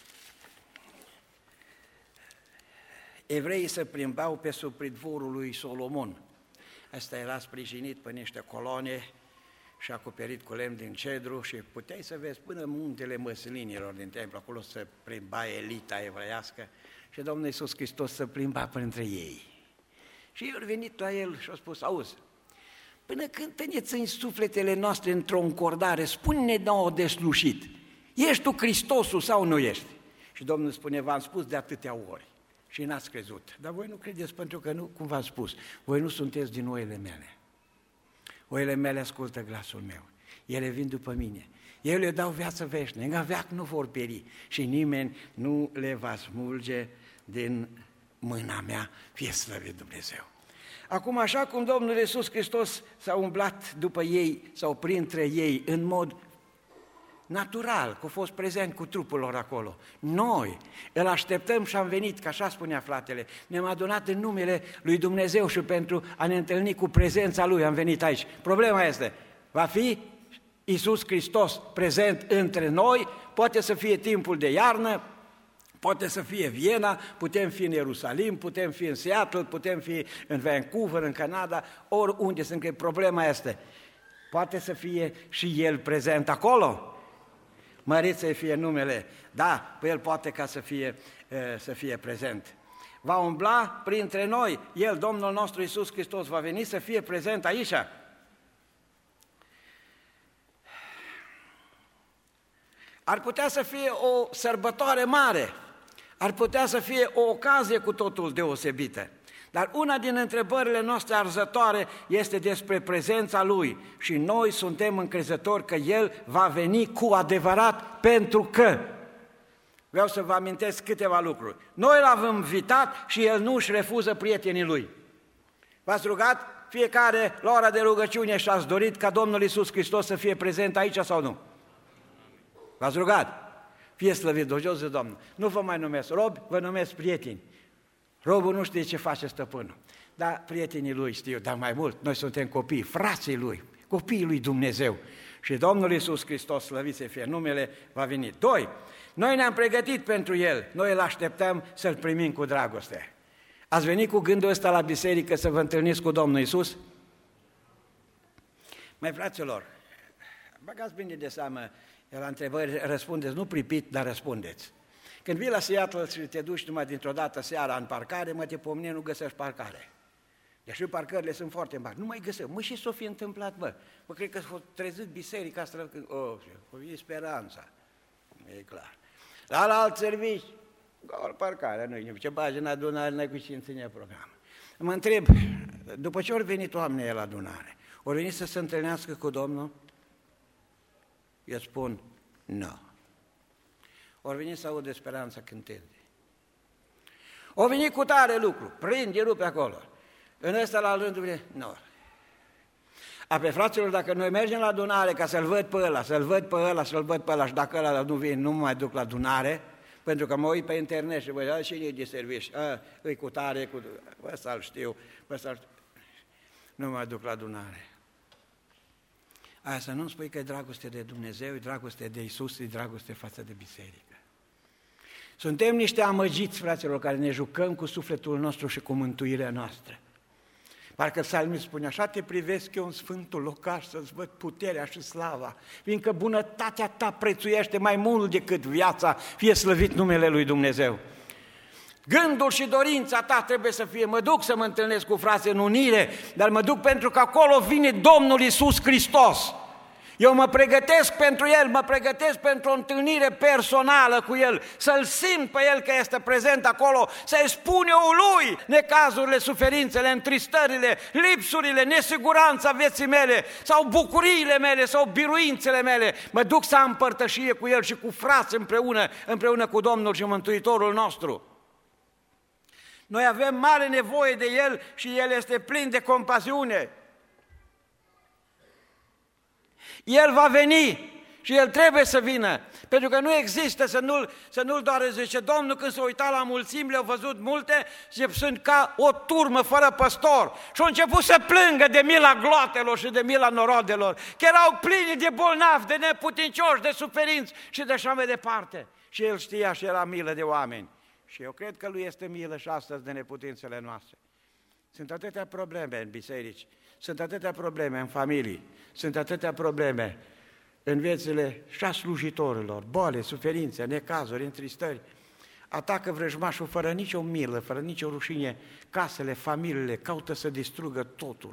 evreii se plimbau pe sub pridvorul lui Solomon. Asta era sprijinit pe niște coloane și acoperit cu lemn din cedru și puteai să vezi până muntele măslinilor din templu, acolo se plimba elita evreiască și Domnul Iisus Hristos se plimba printre ei. Și ei au venit la el și au spus, auzi, până când te ne țin sufletele noastre într-o încordare, spune-ne nouă de slușit, ești tu Hristosul sau nu ești? Și Domnul spune, v-am spus de atâtea ori. Și n-ați crezut. Dar voi nu credeți pentru că, nu, cum v-am spus, voi nu sunteți din oile mele. Oile mele ascultă glasul meu. ele vin după mine. Eu le dau viață veșnică, în veac nu vor pieri și nimeni nu le va smulge din mâna mea, fie slăvit Dumnezeu. Acum, așa cum Domnul Iisus Hristos s-a umblat după ei sau printre ei în mod natural, că a fost prezent cu trupul lor acolo, noi îl așteptăm și am venit, că așa spunea fratele, ne-am adunat în numele lui Dumnezeu și pentru a ne întâlni cu prezența Lui am venit aici. Problema este, va fi Iisus Hristos prezent între noi, poate să fie timpul de iarnă, poate să fie Viena, putem fi în Ierusalim, putem fi în Seattle, putem fi în Vancouver, în Canada, oriunde sunt, că problema este, poate să fie și El prezent acolo. Mărit să fie numele, da, El poate ca să fie, să fie prezent. Va umbla printre noi, El, Domnul nostru Iisus Hristos, va veni să fie prezent aici. Ar putea să fie o sărbătoare mare, ar putea să fie o ocazie cu totul deosebită, dar una din întrebările noastre arzătoare este despre prezența Lui și noi suntem încrezători că El va veni cu adevărat pentru că, vreau să vă amintesc câteva lucruri, noi L-am invitat și El nu își refuză prietenii Lui. V-ați rugat fiecare la ora de rugăciune și ați dorit ca Domnul Iisus Hristos să fie prezent aici sau nu? V-ați rugat? Fie slăvit Dumnezeu de Domnul. Nu vă mai numesc robi, vă numesc prieteni. Robul nu știe ce face stăpânul, dar prietenii lui știu, dar mai mult, noi suntem copii, frații lui, copiii lui Dumnezeu. Și Domnul Iisus Hristos, slăvit să fie numele, va veni. Doi, noi ne-am pregătit pentru El, noi îl așteptăm să-L primim cu dragoste. Ați venit cu gândul ăsta la biserică să vă întâlniți cu Domnul Iisus? Mai fraților, băgați bine de seamă, la întrebări răspundeți, nu pripit, dar răspundeți. Când vii la Seattle și te duci numai dintr-o dată seara în parcare, mă, te pomeni, nu găsești parcare. Deși parcările sunt foarte mari, nu mai găsesc. Mă, și s-o fi întâmplat, bă? Mă, cred că s-a trezit biserica asta, oh, e speranța, e clar. La, la alt servici, gol parcare, nu-i nimic, ce bagi în adunare, n-ai cu cine ține program. Mă întreb, după ce au venit oamenii la adunare, au venit să se întâlnească cu Domnul? Eu spun, nu. Ori venit să aud speranța cântând. O venit cu tare lucru, prinde, rupe acolo. În ăsta la rândul, nu. A, pe fraților, dacă noi mergem la adunare ca să-l văd pe ăla, să-l văd pe ăla, să-l văd pe ăla și dacă ăla nu vine, nu mă mai duc la adunare, pentru că mă uit pe internet și văd, cine e de servici, îi cu tare, cu... ăsta-l știu, ăsta-l știu. Nu mă mai duc la adunare. Aia să nu-mi spui că e dragoste de Dumnezeu, e dragoste de Iisus, e dragoste față de biserică. Suntem niște amăgiți, fraților, care ne jucăm cu sufletul nostru și cu mântuirea noastră. Parcă psalmul spune, așa te privesc eu în sfântul locaș să-ți văd puterea și slava, fiindcă bunătatea ta prețuiește mai mult decât viața, fie slăvit numele lui Dumnezeu. Gândul și dorința ta trebuie să fie, mă duc să mă întâlnesc cu frații în unire, dar mă duc pentru că acolo vine Domnul Iisus Hristos. Eu mă pregătesc pentru El, mă pregătesc pentru o întâlnire personală cu El, să-L simt pe El că este prezent acolo, să-i spun eu Lui necazurile, suferințele, întristările, lipsurile, nesiguranța vieții mele, sau bucuriile mele, sau biruințele mele. Mă duc să am părtășie cu El și cu frați împreună, împreună cu Domnul și Mântuitorul nostru. Noi avem mare nevoie de El și El este plin de compasiune. El va veni și El trebuie să vină, pentru că nu există să nu-L, să nu-L doare, zice Domnul, când s-a uitat la mulțimi, le-au văzut multe și sunt ca o turmă fără păstor și au început să plângă de mila gloatelor și de mila norodelor, că erau plini de bolnavi, de neputincioși, de suferinți și de așa mai departe. Și El știa și era milă de oameni. Și eu cred că Lui este milă și astăzi de neputințele noastre. Sunt atâtea probleme în biserici, sunt atâtea probleme în familii, sunt atâtea probleme în viețile și a slujitorilor, boale, suferințe, necazuri, întristări. Atacă vrăjmașul fără nicio milă, fără nicio rușine, casele, familiile, caută să distrugă totul.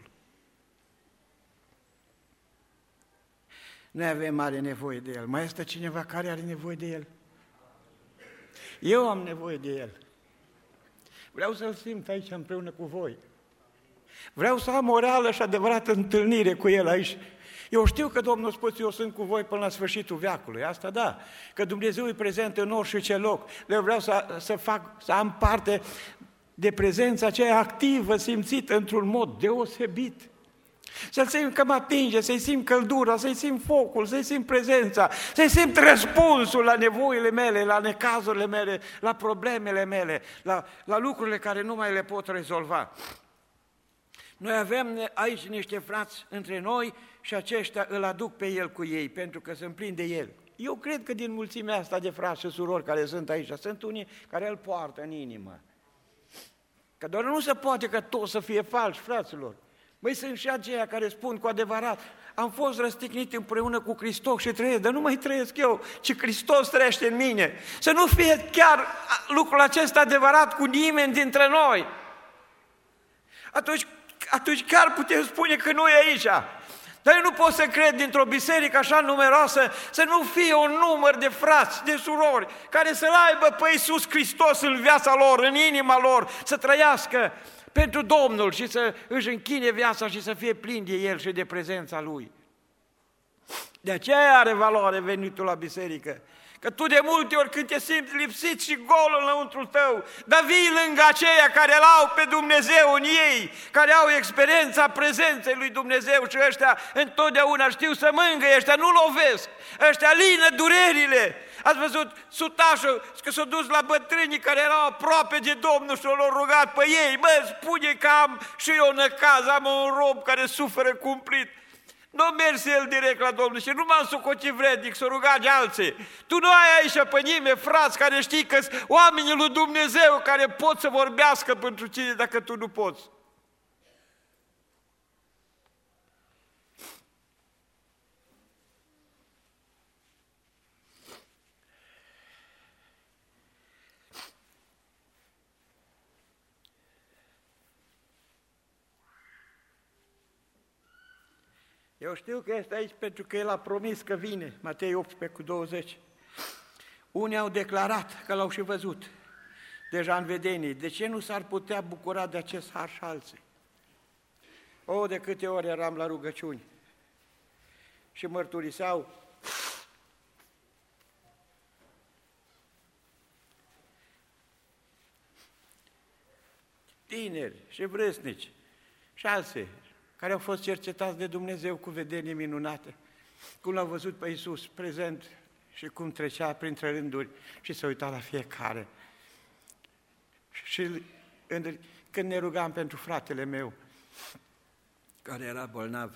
Noi avem mare nevoie de El. Mai este cineva care are nevoie de El? Eu am nevoie de El. Vreau să-L simt aici împreună cu voi. Vreau să am o reală și adevărată întâlnire cu El aici. Eu știu că Domnul a spus, eu sunt cu voi până la sfârșitul veacului, asta da, că Dumnezeu e prezent în orice loc. Eu vreau să, să, fac, să am parte de prezența aceea activă, simțită într-un mod deosebit. Să-l simt că mă atinge, să-i simt căldura, să-i simt focul, să-i simt prezența, să-i simt răspunsul la nevoile mele, la necazurile mele, la problemele mele, la, la lucrurile care nu mai le pot rezolva. Noi avem aici niște frați între noi și aceștia îl aduc pe el cu ei, pentru că sunt plini de el. Eu cred că din mulțimea asta de frați și surori care sunt aici, sunt unii care îl poartă în inimă. Că doar nu se poate că tot să fie falși, fraților. Măi, sunt și aceia care spun cu adevărat, am fost răstignit împreună cu Hristos și trăiesc, dar nu mai trăiesc eu, ci Hristos trăiește în mine. Să nu fie chiar lucrul acesta adevărat cu nimeni dintre noi. Atunci, atunci chiar putem spune că nu e aici. Dar eu nu pot să cred dintr-o biserică așa numeroasă să nu fie un număr de frați, de surori, care să-L aibă pe Iisus Hristos în viața lor, în inima lor, să trăiască pentru Domnul și să își închine viața și să fie plin de El și de prezența Lui. De aceea are valoare venitul la biserică. Că tu de multe ori când te simți lipsit și gol înăuntrul tău, dar vii lângă aceia care l-au pe Dumnezeu în ei, care au experiența prezenței lui Dumnezeu și ăștia întotdeauna știu să mângâie, ăștia nu lovesc, ăștia lină durerile. Ați văzut sutașul că s-a dus la bătrânii care erau aproape de Domnul și l-au rugat pe ei, bă, spune că am și eu năcaz, am un rob care suferă cumplit. Nu mergi el direct la Domnul și nu m-am socotit vrednic să rugați alții. Tu nu ai aici pe nimeni, frați, care știi că sunt oamenii lui Dumnezeu care pot să vorbească pentru tine dacă tu nu poți. Eu știu că este aici pentru că El a promis că vine, Matei optsprezece cu douăzeci. Unii au declarat că l-au și văzut deja în vedenii. De ce nu s-ar putea bucura de acest har și alții? O, de câte ori eram la rugăciuni și mărturiseau tineri și vârstnici și alții care au fost cercetați de Dumnezeu cu vedenii minunate, cum l-au văzut pe Iisus prezent și cum trecea printre rânduri și se uita la fiecare. Și când ne rugam pentru fratele meu, care era bolnav,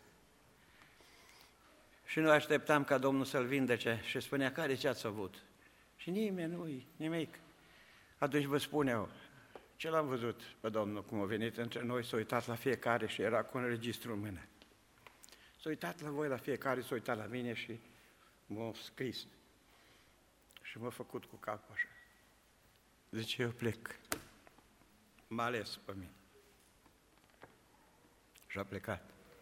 și noi așteptam ca Domnul să-l vindece și spunea, care ce ați avut? Și nimeni, nu-i nimic. Atunci vă spun eu, ce l-am văzut pe Domnul cum a venit între noi, s-a uitat la fiecare și era cu un registru în mână. S-a uitat la voi, la fiecare, s-a uitat la mine și m-a scris. Și m-a făcut cu capul așa. Zice, eu plec. M-a ales pe mine. Și a plecat.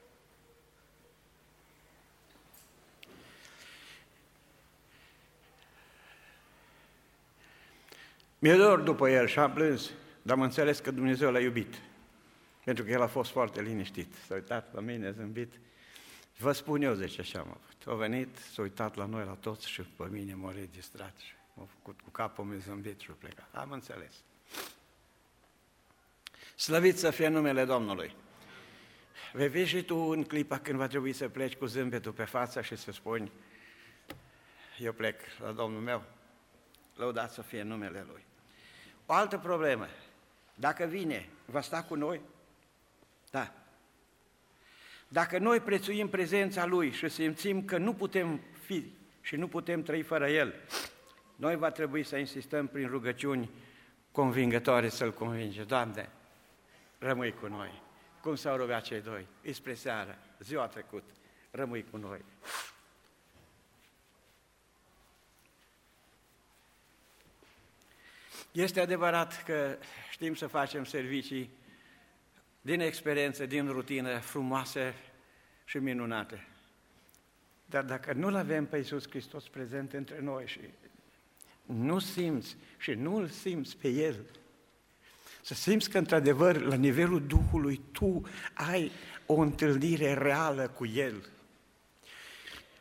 Mi-e dor după el și am plâns. Dar am înțeles că Dumnezeu l-a iubit, pentru că El a fost foarte liniștit. S-a uitat la mine, a zâmbit. Vă spun eu, zice, așa am avut. A venit, s-a uitat la noi, la toți și pe mine m-a registrat și m-a făcut cu capul, mi-a zâmbit și a plecat. Am înțeles. Slăvit să fie numele Domnului. Vei fi și tu în clipa când va trebui să pleci cu zâmbetul pe față și să spuni, eu plec la Domnul meu, lăudat să fie numele Lui. O altă problemă. Dacă vine, va sta cu noi? Da. Dacă noi prețuim prezența Lui și simțim că nu putem fi și nu putem trăi fără El, noi va trebui să insistăm prin rugăciuni convingătoare să-L convinge. Doamne, rămâi cu noi. Cum s-au rugat cei doi? Spre seară, ziua trecută, rămâi cu noi. Este adevărat că știm să facem servicii din experiență, din rutină, frumoase și minunate. Dar dacă nu-L avem pe Iisus Hristos prezent între noi și nu simți și nu-L simți pe El, să simți că într-adevăr la nivelul Duhului tu ai o întâlnire reală cu El,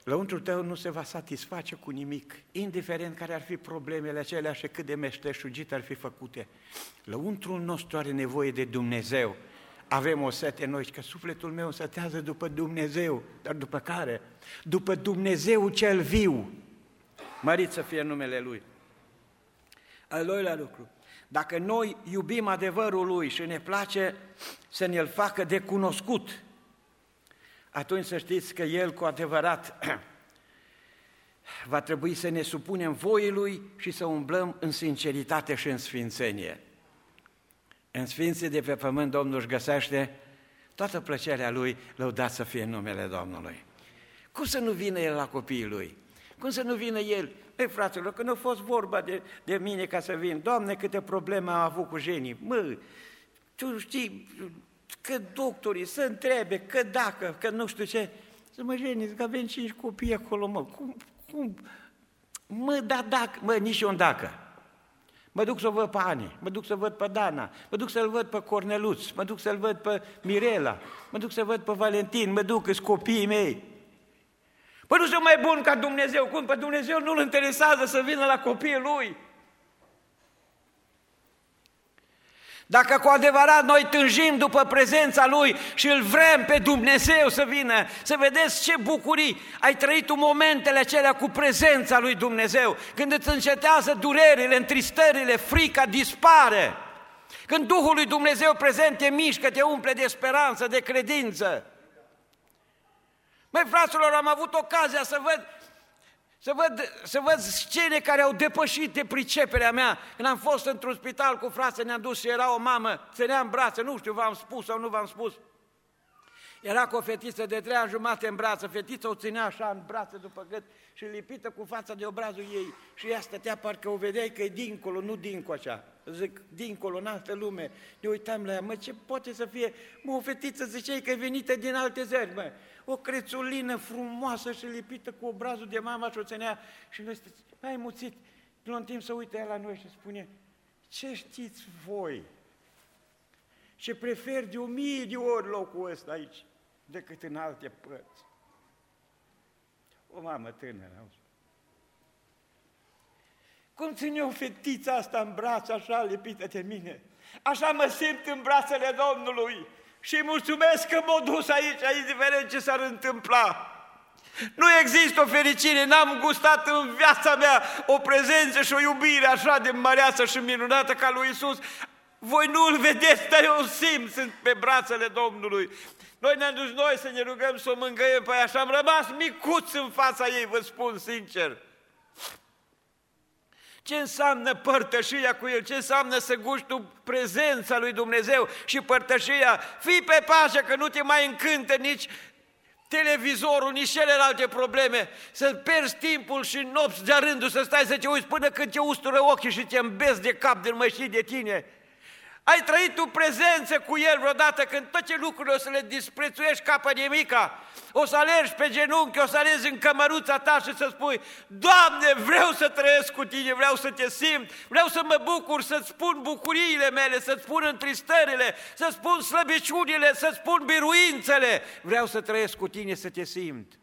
lăuntrul tău nu se va satisface cu nimic, indiferent care ar fi problemele acelea și cât de meșteșugit ar fi făcute. Lăuntrul nostru are nevoie de Dumnezeu. Avem o sete noi, că sufletul meu sătează după Dumnezeu. Dar după care? După Dumnezeu cel viu. Mărit să fie numele Lui. Al doilea lucru. Dacă noi iubim adevărul Lui și ne place să ne-L facă de cunoscut, atunci să știți că El cu adevărat va trebui să ne supunem voii Lui și să umblăm în sinceritate și în sfințenie. În sfinții de pe pământ Domnul își găsește toată plăcerea Lui, lăudat să fie numele Domnului. Cum să nu vină El la copiii Lui? Cum să nu vină El? Ei, fraților, când a fost vorba de, de mine ca să vin, Doamne, câte probleme am avut cu genii, mă, tu știi că doctorii să întrebe, că dacă, că nu știu ce, să mă jeni, că avem cinci copii acolo, mă, cum, cum, mă, da, dacă, mă, nici un dacă. Mă duc să o văd pe Ani, mă duc să văd pe Dana, mă duc să-l văd pe Corneluț, mă duc să-l văd pe Mirela, mă duc să văd pe Valentin, mă duc, că-s copiii mei. Păi nu sunt mai bun ca Dumnezeu, cum? Pe Dumnezeu nu-L interesează să vină la copiii Lui. Dacă cu adevărat noi tânjim după prezența Lui și îl vrem pe Dumnezeu să vină, să vedeți ce bucurii ai trăit tu momentele acelea cu prezența Lui Dumnezeu, când îți încetează durerile, întristările, frica dispare, când Duhul lui Dumnezeu prezent te mișcă, te umple de speranță, de credință. Măi, fraților, am avut ocazia să văd Să văd, să văd scene care au depășit de priceperea mea. Când am fost într-un spital cu frații, ne-am dus și era o mamă, ținea în brațe, nu știu, v-am spus sau nu v-am spus. Era cu o fetiță de trei ani jumate în brațe, fetița o ținea așa în brațe după gât și lipită cu fața de obrazul ei. Și ea stătea, parcă o vedeai că e dincolo, nu dincoacea. Zic, dincolo, în altă lume. Ne uitam la ea, mă, ce poate să fie? Mă, o fetiță ziceai că e venită din alte zări, mă. O crețulină frumoasă și lipită cu obrazul de mama și o ținea. Și noi stăteam, mai muțit, în timp să uite ea la noi și spune, ce știți voi? Ce prefer de o mie de ori locul ăsta aici decât în alte părți. O mamă tânără. Cum ține o fetiță asta în braț, așa lipită de mine? Așa mă simt în brațele Domnului și mulțumesc că m-a dus aici, indiferent ce s-ar întâmpla. Nu există o fericire, n-am gustat în viața mea o prezență și o iubire așa de măreață și minunată ca lui Iisus. Voi nu-L vedeți, dar eu simt, sunt pe brațele Domnului. Noi ne-am dus noi să ne rugăm să o mângâiem pe aia și am rămas micuți în fața ei, vă spun sincer. Ce înseamnă părtășia cu El? Ce înseamnă să guști tu prezența lui Dumnezeu și părtășia? Fii pe pace că nu te mai încântă nici televizorul, nici celelalte probleme, să pierzi timpul și nopți de rândul să stai să te uiți până când te ustură ochii și te îmbezi de cap de mășii de tine. Ai trăit tu prezență cu El vreodată când toate lucrurile o să le disprețuiești ca pe nimica? O să alergi pe genunchi, o să alergi în cămăruța ta și să spui, Doamne, vreau să trăiesc cu Tine, vreau să Te simt, vreau să mă bucur, să-ți spun bucuriile mele, să-ți spun întristările, să-ți spun slăbiciunile, să-ți spun biruințele. Vreau să trăiesc cu Tine, să Te simt.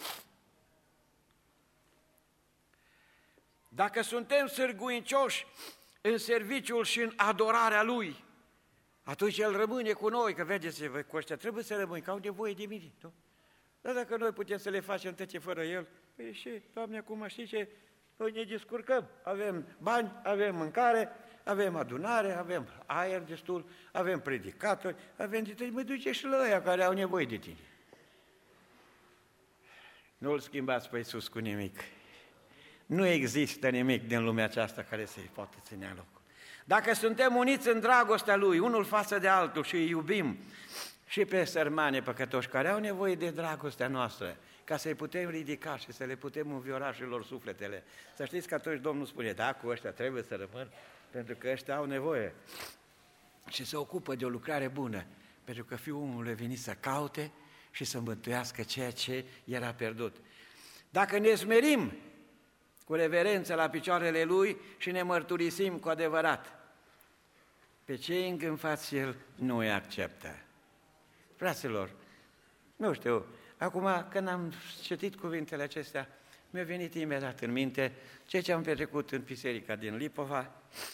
Dacă suntem sârguincioși în serviciul și în adorarea Lui, atunci El rămâne cu noi, că vedeți, voi cu ăștia trebuie să rămâi, că au nevoie de mine, nu? Dar dacă noi putem să le facem toate fără El, păi și, Doamne, acum știi ce? Noi ne descurcăm, avem bani, avem mâncare, avem adunare, avem aer destul, avem predicatori, avem de mă duce și la ăia care au nevoie de Tine. Nu-L schimbați pe Iisus cu nimic. Nu există nimic din lumea aceasta care să-i poată ține loc. Dacă suntem uniți în dragostea Lui, unul față de altul și îi iubim și pe sărmane păcătoși care au nevoie de dragostea noastră, ca să-i putem ridica și să le putem înviora și lor sufletele, să știți că atunci Domnul spune, da, cu ăștia trebuie să rămân, pentru că ăștia au nevoie și se ocupă de o lucrare bună, pentru că Fiul omului a venit să caute și să mântuiască ceea ce era pierdut. Dacă ne smerim cu reverență la picioarele Lui și ne mărturisim cu adevărat, pe cei îngânfați El nu îi acceptă. Fraților, nu știu, Acum, când am citit cuvintele acestea, mi-a venit imediat în minte ceea ce am petrecut în biserica din Lipova,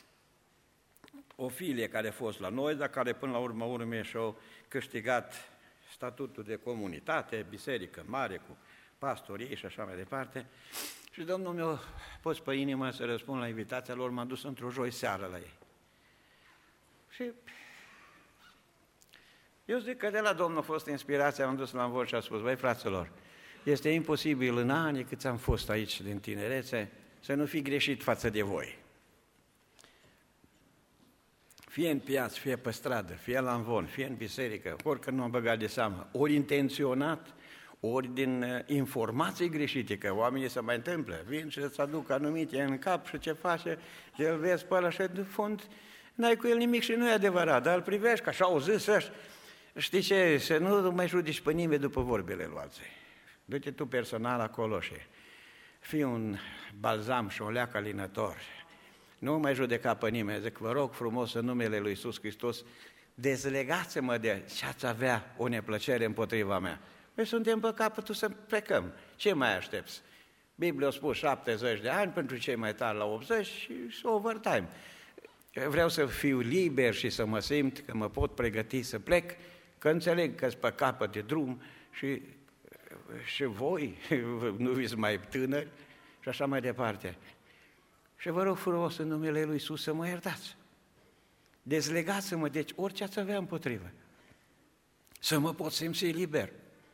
o filie care a fost la noi, dar care până la urmă urmei și-a câștigat statutul de comunitate, biserică mare, cu pastorii și așa mai departe. Și Domnul mi-a pus pe inimă să răspund la invitația lor, m-a dus într-o joi seară la ei. Și eu zic că de la Domnul a fost inspirația, am dus la învol și a spus, băi fraților, este imposibil în anii cât am fost aici din tinerețe să nu fi greșit față de voi. Fie în piață, fie pe stradă, fie la învon, fie în biserică, oricând nu am băgat de seamă, ori intenționat, ori din informații greșite, că oamenii se mai întâmplă, vin și îți aduc anumite în cap și ce face, el vezi pe ăla și de fond n-ai cu el nimic și nu e adevărat, dar îl privești, că așa au zis ăștia. Știi ce, să nu mai judici pe nimeni după vorbele lui alții. Du-te tu personal acolo și fii un balzam și o leacă alinător. Nu mai judeca pe nimeni, zic, vă rog frumos în numele lui Iisus Hristos, dezlegați-mă de ce ați avea o neplăcere împotriva mea. Noi suntem pe capătul să plecăm. Ce mai aștepți? Biblia a spus șaptezeci de ani, pentru cei mai tari la optzeci și overtime. Vreau să fiu liber și să mă simt că mă pot pregăti să plec, că înțeleg că sunt pe capăt de drum și, și voi nu fiți mai tânări și așa mai departe. Și vă rog frumos în numele lui Iisus să mă iertați. Dezlegați-mă, deci orice ați avea împotrivă. Să mă pot simți liber.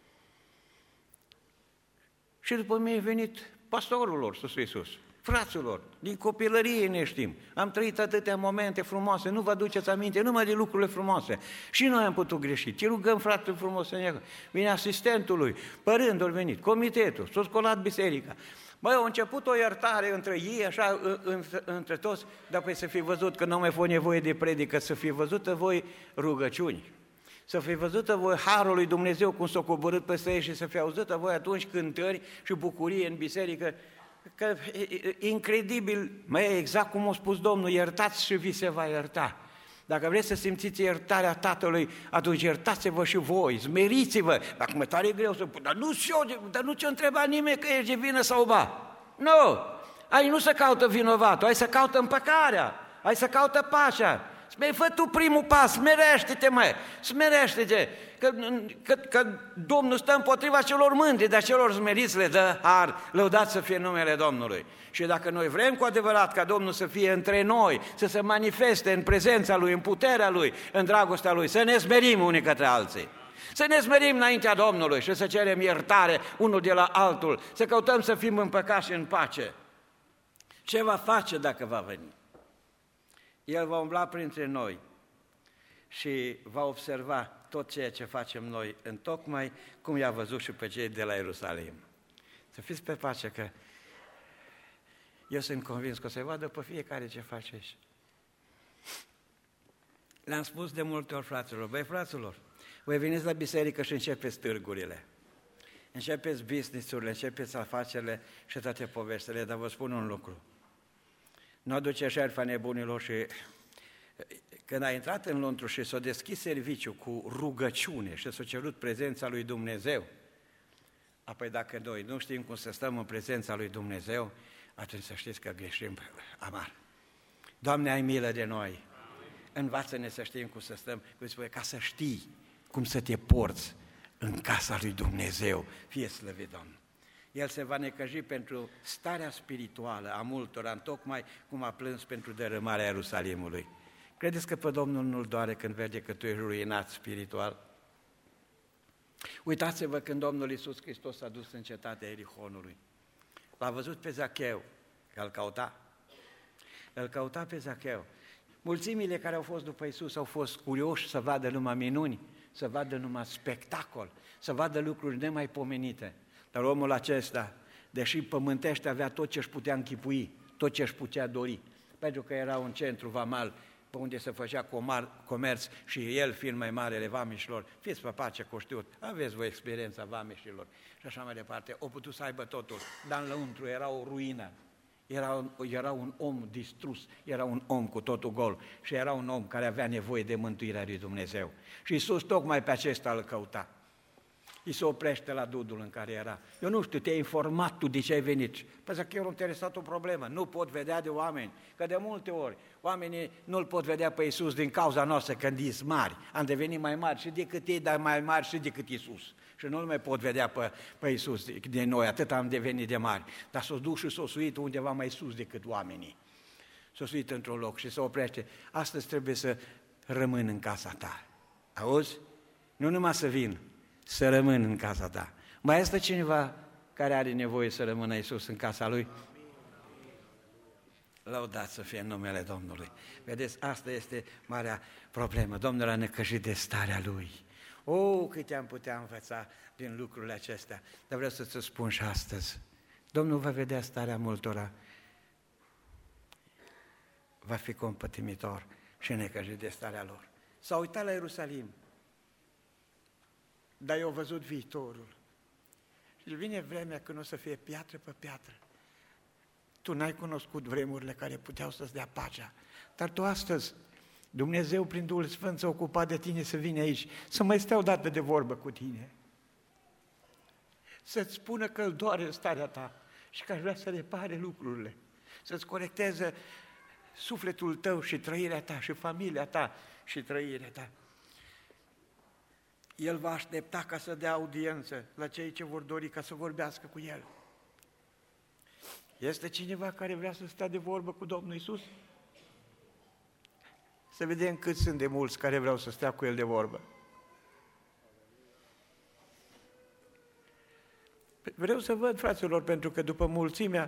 Și după mine a venit pastorul lor, Iisus Iisus. Fraților, din copilărie ne știm, am trăit atâtea momente frumoase, nu vă aduceți aminte numai de lucrurile frumoase. Și noi am putut greși. Ce rugăm fratele frumos să ne... Vine asistentul lui, părintul venit, comitetul, s-a scolat biserica. Băi, au început o iertare între ei, așa, între toți, dar păi să fi văzut că nu mai fost nevoie de predică, să fi văzută voi rugăciuni, să fi văzută voi harul lui Dumnezeu cum s-a coborât peste ei și să fi auzită voi atunci cântări și bucurie în biserică, că incredibil, mai exact cum a spus Domnul, iertați și vi se va ierta. Dacă vreți să simțiți iertarea Tatălui, atunci iertați-vă și voi, smeriți-vă. Acum e tare greu să... Dar nu ți-o, dar nu ți-o întreba nimeni că ești de vină sau ba. Nu! Ai nu să caută vinovatul, ai să caută împăcarea, ai să caută pacea. Fă tu primul pas, smerește-te, măi, smerește-te, că, că, că Domnul stă împotriva celor mândri, dar celor smeriți le dă har, lăudați să fie numele Domnului. Și dacă noi vrem cu adevărat ca Domnul să fie între noi, să se manifeste în prezența Lui, în puterea Lui, în dragostea Lui, să ne smerim unii către alții, să ne smerim înaintea Domnului și să cerem iertare unul de la altul, să căutăm să fim împăcați și în pace. Ce va face dacă va veni? El va umbla printre noi și va observa tot ceea ce facem noi, întocmai cum i-a văzut și pe cei de la Ierusalim. Să fiți pe pace, că eu sunt convins că o să vadă pe fiecare ce face aici. Le-am spus de multe ori fraților, băi fraților, voi veniți la biserică și începeți târgurile, începeți business-urile, începeți afacerile și toate povestele, dar vă spun un lucru. Nu aduce șerfa nebunilor și când a intrat în lăuntru și s-a deschis serviciu cu rugăciune și s-a cerut prezența lui Dumnezeu, apoi dacă noi nu știm cum să stăm în prezența lui Dumnezeu, atunci să știți că greșim amar. Doamne, ai milă de noi, învață-ne să știm cum să stăm, cum spune, ca să știi cum să te porți în casa lui Dumnezeu, fie slăvit Domnul. El se va necăji pentru starea spirituală a multora, întocmai cum a plâns pentru dărâmarea Ierusalimului. Credeți că pe Domnul nu-l doare când vede că tu ești ruinat spiritual? Uitați-vă când Domnul Iisus Hristos s-a dus în cetatea Erihonului. L-a văzut pe Zacheu, că îl căuta. Îl căuta pe Zacheu. Mulțimile care au fost după Iisus au fost curioși să vadă numai minuni, să vadă numai spectacol, să vadă lucruri nemaipomenite. Dar omul acesta, deși pământește, avea tot ce își putea închipui, tot ce își putea dori, pentru că era un centru vamal pe unde se făcea comar, comerț și el fiind mai marele vameșilor, fiți pe pace cu știut, aveți voi experiența vameșilor și așa mai departe, o putut să aibă totul, dar în lăuntru era o ruină, era un, era un om distrus, era un om cu totul gol și era un om care avea nevoie de mântuirea lui Dumnezeu. Și Iisus tocmai pe acesta îl căuta. îi se oprește la dudul în care era. Eu nu știu, te-ai informat tu de ce ai venit. Păi că eu am interesat o problemă, nu pot vedea de oameni, că de multe ori oamenii nu-L pot vedea pe Iisus din cauza noastră când ești mari. Am devenit mai mari și decât ei, dar mai mari și decât Iisus. Și nu-L mai pot vedea pe, pe Iisus de noi, atât am devenit de mari. Dar s-o duc și s-o suit undeva mai sus decât oamenii. S-o suit într-un loc și se oprește. Astăzi trebuie să rămân în casa ta. Auzi? Nu numai să vin, să rămân în casa ta. Mai este cineva care are nevoie să rămână Iisus în casa lui? Lăudați să fie în numele Domnului. Vedeți, asta este marea problemă. Domnul a necăjit de starea Lui. O, câte am putea învăța din lucrurile acestea. Dar vreau să-ți spun și astăzi. Domnul va vedea starea multora. Va fi compătimitor și necăjit de starea lor. S-a uitat la Ierusalim, dar i-a văzut viitorul. Și vine vremea când o să fie piatră pe piatră. Tu n-ai cunoscut vremurile care puteau să-ți dea pacea, dar tu astăzi, Dumnezeu prin Duhul Sfânt s-a ocupat de tine să vine aici, să mai stea o dată de vorbă cu tine, să-ți spună că îl doare starea ta și că aș vrea să repare lucrurile, să-ți corecteze sufletul tău și trăirea ta și familia ta și trăirea ta. El va aștepta ca să dea audiență la cei ce vor dori ca să vorbească cu El. Este cineva care vrea să stea de vorbă cu Domnul Iisus? Să vedem cât sunt de mulți care vreau să stea cu El de vorbă. Vreau să văd, fraților, pentru că după mulțimea...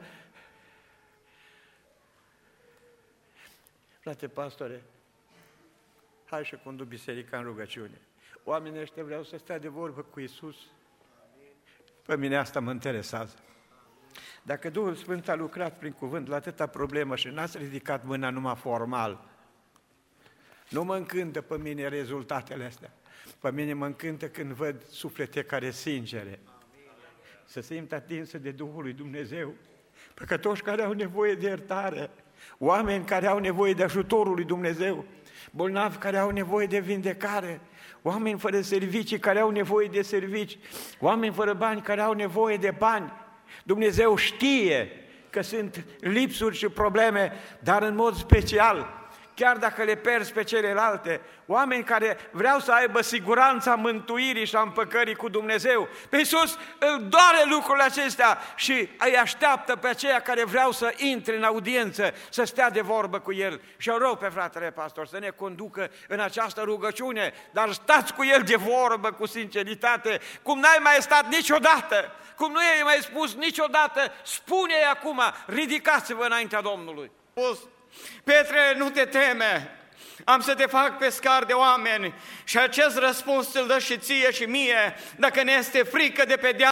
Frate pastore, hai și conduc biserica în rugăciune. Oamenii ăștia vreau să stea de vorbă cu Iisus. Pe mine asta mă interesează. Dacă Duhul Sfânt a lucrat prin cuvânt la atâta problemă și n-ați ridicat mâna numai formal, nu mă încântă pe mine rezultatele astea. Pe mine mă încântă când văd suflete care sincere, să simt atinsă de Duhul lui Dumnezeu, păcătoși care au nevoie de iertare, oameni care au nevoie de ajutorul lui Dumnezeu, bolnavi care au nevoie de vindecare, oameni fără servicii care au nevoie de servicii, oameni fără bani care au nevoie de bani. Dumnezeu știe că sunt lipsuri și probleme, dar în mod special, chiar dacă le pierzi pe celelalte, oameni care vreau să aibă siguranța mântuirii și a împăcării cu Dumnezeu. Pe Iisus îl doare lucrurile acestea și îi așteaptă pe aceia care vreau să intre în audiență, să stea de vorbă cu El. Și eu rog pe fratele pastor să ne conducă în această rugăciune, dar stați cu El de vorbă cu sinceritate, cum n-ai mai stat niciodată, cum nu i-ai mai spus niciodată, spune-i acum, ridicați-vă înaintea Domnului. Petre, nu te teme, am să te fac pescar de oameni și acest răspuns îl dă și ție și mie, dacă ne este frică de pe